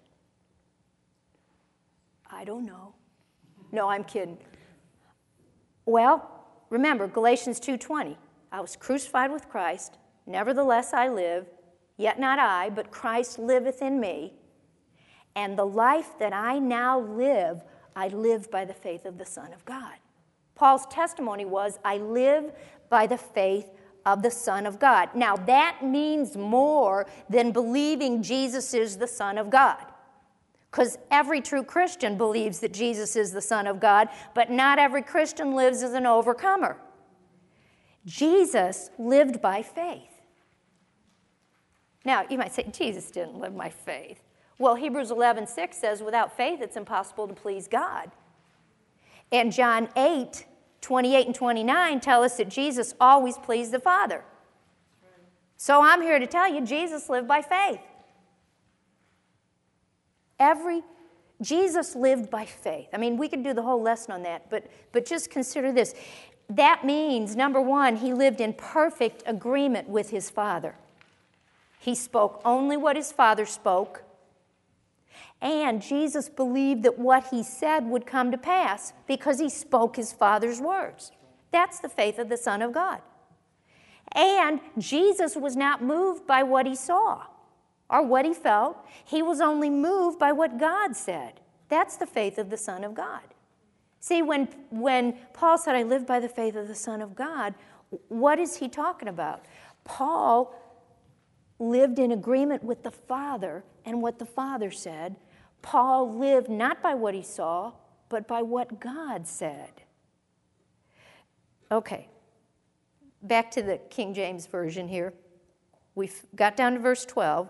I don't know. No, I'm kidding. Well, remember, Galatians 2:20. I was crucified with Christ, nevertheless I live, yet not I, but Christ liveth in me. And the life that I now live, I live by the faith of the Son of God. Paul's testimony was, I live by the faith of the Son of God. Now, that means more than believing Jesus is the Son of God. Because every true Christian believes that Jesus is the Son of God, but not every Christian lives as an overcomer. Jesus lived by faith. Now, you might say, Jesus didn't live by faith. Well, Hebrews 11:6 says, without faith, it's impossible to please God. And John 8:28 and 29 tell us that Jesus always pleased the Father. So I'm here to tell you, Jesus lived by faith. Jesus lived by faith. I mean, we could do the whole lesson on that, but just consider this. That means, number one, he lived in perfect agreement with his Father. He spoke only what his Father spoke. And Jesus believed that what he said would come to pass because he spoke his Father's words. That's the faith of the Son of God. And Jesus was not moved by what he saw or what he felt. He was only moved by what God said. That's the faith of the Son of God. See, when Paul said, I live by the faith of the Son of God, what is he talking about? Paul lived in agreement with the Father and what the Father said. Paul lived not by what he saw, but by what God said. Okay, back to the King James Version here. We've got down to verse 12.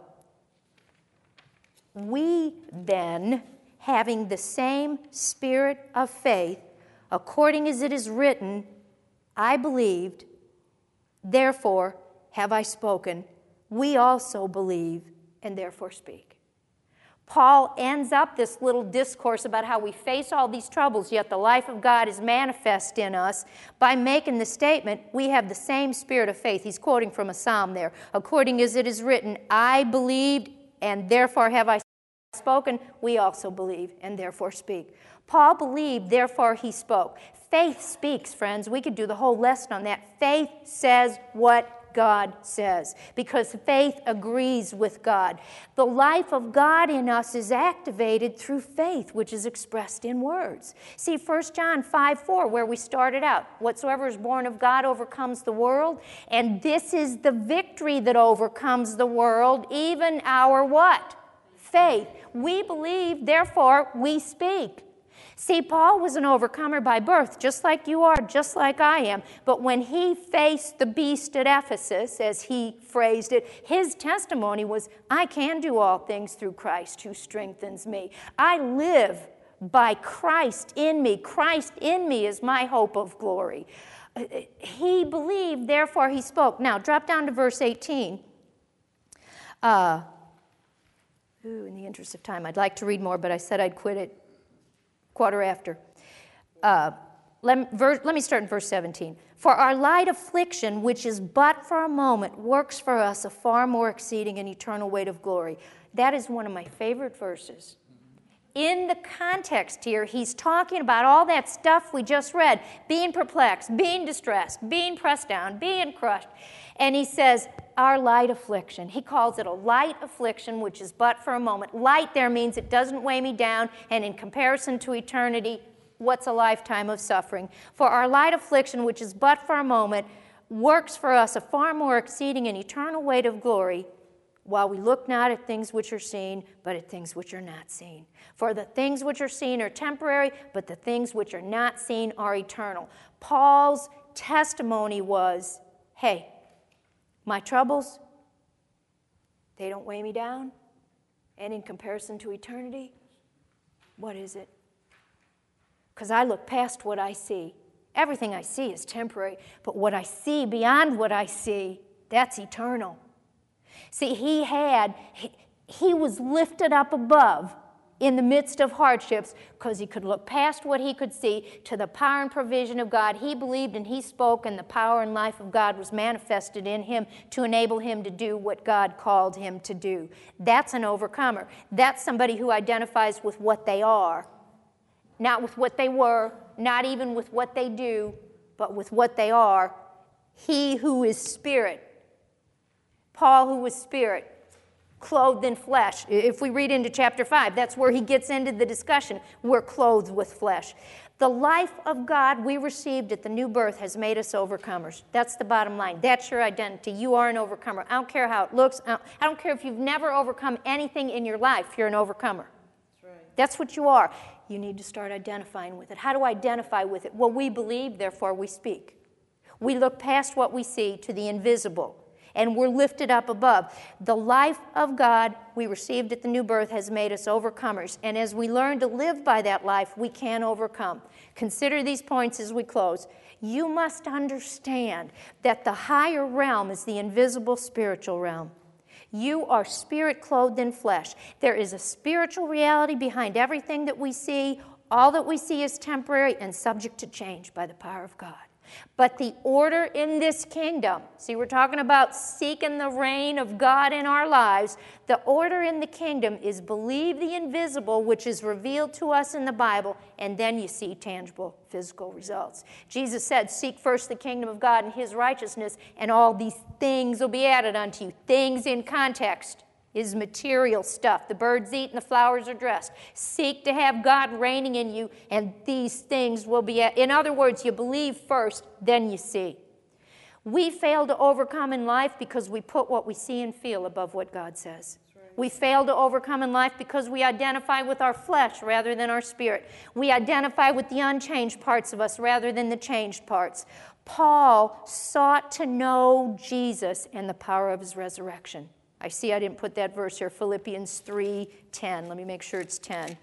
We then, having the same spirit of faith, according as it is written, I believed, therefore have I spoken. We also believe and therefore speak. Paul ends up this little discourse about how we face all these troubles, yet the life of God is manifest in us by making the statement, we have the same spirit of faith. He's quoting from a psalm there. According as it is written, I believed and therefore have I spoken. We also believe and therefore speak. Paul believed, therefore he spoke. Faith speaks, friends. We could do the whole lesson on that. Faith says what God says, because faith agrees with God. The life of God in us is activated through faith, which is expressed in words. See, 1 John 5:4, where we started out, whatsoever is born of God overcomes the world, and this is the victory that overcomes the world, even our what? Faith. We believe, therefore we speak. See, Paul was an overcomer by birth, just like you are, just like I am. But when he faced the beast at Ephesus, as he phrased it, his testimony was, I can do all things through Christ who strengthens me. I live by Christ in me. Christ in me is my hope of glory. He believed, therefore he spoke. Now, drop down to verse 18. In the interest of time, I'd like to read more, but I said I'd quit it quarter after. Let me start in verse 17. For our light affliction, which is but for a moment, works for us a far more exceeding and eternal weight of glory. That is one of my favorite verses. In the context here, he's talking about all that stuff we just read, being perplexed, being distressed, being pressed down, being crushed. And he says, our light affliction. He calls it a light affliction, which is but for a moment. Light there means it doesn't weigh me down, and in comparison to eternity, what's a lifetime of suffering? For our light affliction, which is but for a moment, works for us a far more exceeding and eternal weight of glory, while we look not at things which are seen, but at things which are not seen. For the things which are seen are temporary, but the things which are not seen are eternal. Paul's testimony was, hey, my troubles, they don't weigh me down. And in comparison to eternity, what is it? Because I look past what I see. Everything I see is temporary, but what I see beyond what I see, that's eternal. See, he was lifted up above in the midst of hardships because he could look past what he could see to the power and provision of God. He believed and he spoke, and the power and life of God was manifested in him to enable him to do what God called him to do. That's an overcomer. That's somebody who identifies with what they are, not with what they were, not even with what they do, but with what they are. He who is spirit, Paul who was spirit, clothed in flesh. If we read into chapter 5, that's where he gets into the discussion. We're clothed with flesh. The life of God we received at the new birth has made us overcomers. That's the bottom line. That's your identity. You are an overcomer. I don't care how it looks. I don't care if you've never overcome anything in your life. You're an overcomer. That's right. That's what you are. You need to start identifying with it. How do I identify with it? Well, we believe, therefore we speak. We look past what we see to the invisible, and we're lifted up above. The life of God we received at the new birth has made us overcomers. And as we learn to live by that life, we can overcome. Consider these points as we close. You must understand that the higher realm is the invisible spiritual realm. You are spirit clothed in flesh. There is a spiritual reality behind everything that we see. All that we see is temporary and subject to change by the power of God. But the order in this kingdom, see, we're talking about seeking the reign of God in our lives. The order in the kingdom is believe the invisible, which is revealed to us in the Bible, and then you see tangible physical results. Jesus said, seek first the kingdom of God and his righteousness, and all these things will be added unto you. Things in context. is material stuff. The birds eat and the flowers are dressed. Seek to have God reigning in you, and these things will be. In other words, you believe first, then you see. We fail to overcome in life because we put what we see and feel above what God says. We fail to overcome in life because we identify with our flesh rather than our spirit. We identify with the unchanged parts of us rather than the changed parts. Paul sought to know Jesus and the power of his resurrection. I see I didn't put that verse here, Philippians 3:10. Let me make sure it's 10.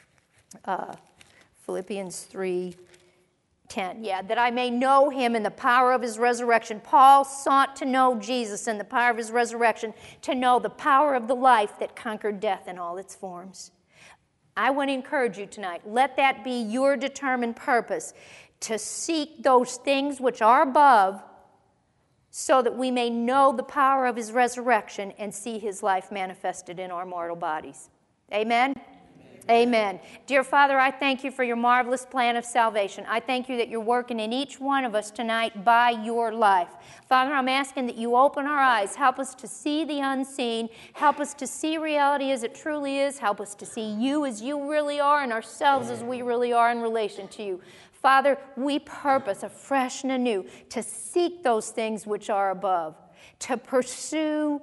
Philippians 3:10. Yeah, that I may know him in the power of his resurrection. Paul sought to know Jesus and the power of his resurrection, to know the power of the life that conquered death in all its forms. I want to encourage you tonight. Let that be your determined purpose, to seek those things which are above, so that we may know the power of his resurrection and see his life manifested in our mortal bodies. Amen? Amen. Dear Father, I thank you for your marvelous plan of salvation. I thank you that you're working in each one of us tonight by your life. Father, I'm asking that you open our eyes. Help us to see the unseen. Help us to see reality as it truly is. Help us to see you as you really are and ourselves as we really are in relation to you. Father, we purpose afresh and anew to seek those things which are above, to pursue,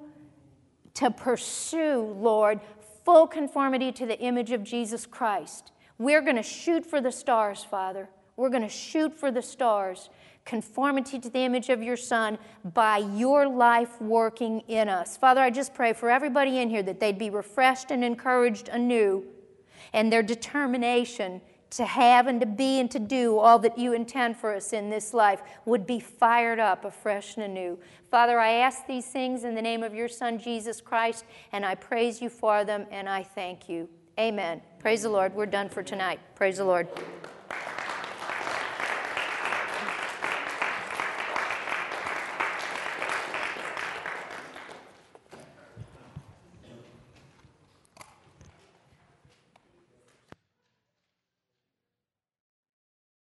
Lord, full conformity to the image of Jesus Christ. We're going to shoot for the stars, Father. We're going to shoot for the stars. Conformity to the image of your Son by your life working in us. Father, I just pray for everybody in here that they'd be refreshed and encouraged anew, and their determination to have and to be and to do all that you intend for us in this life would be fired up afresh and anew. Father, I ask these things in the name of your Son, Jesus Christ, and I praise you for them, and I thank you. Amen. Praise the Lord. We're done for tonight. Praise the Lord.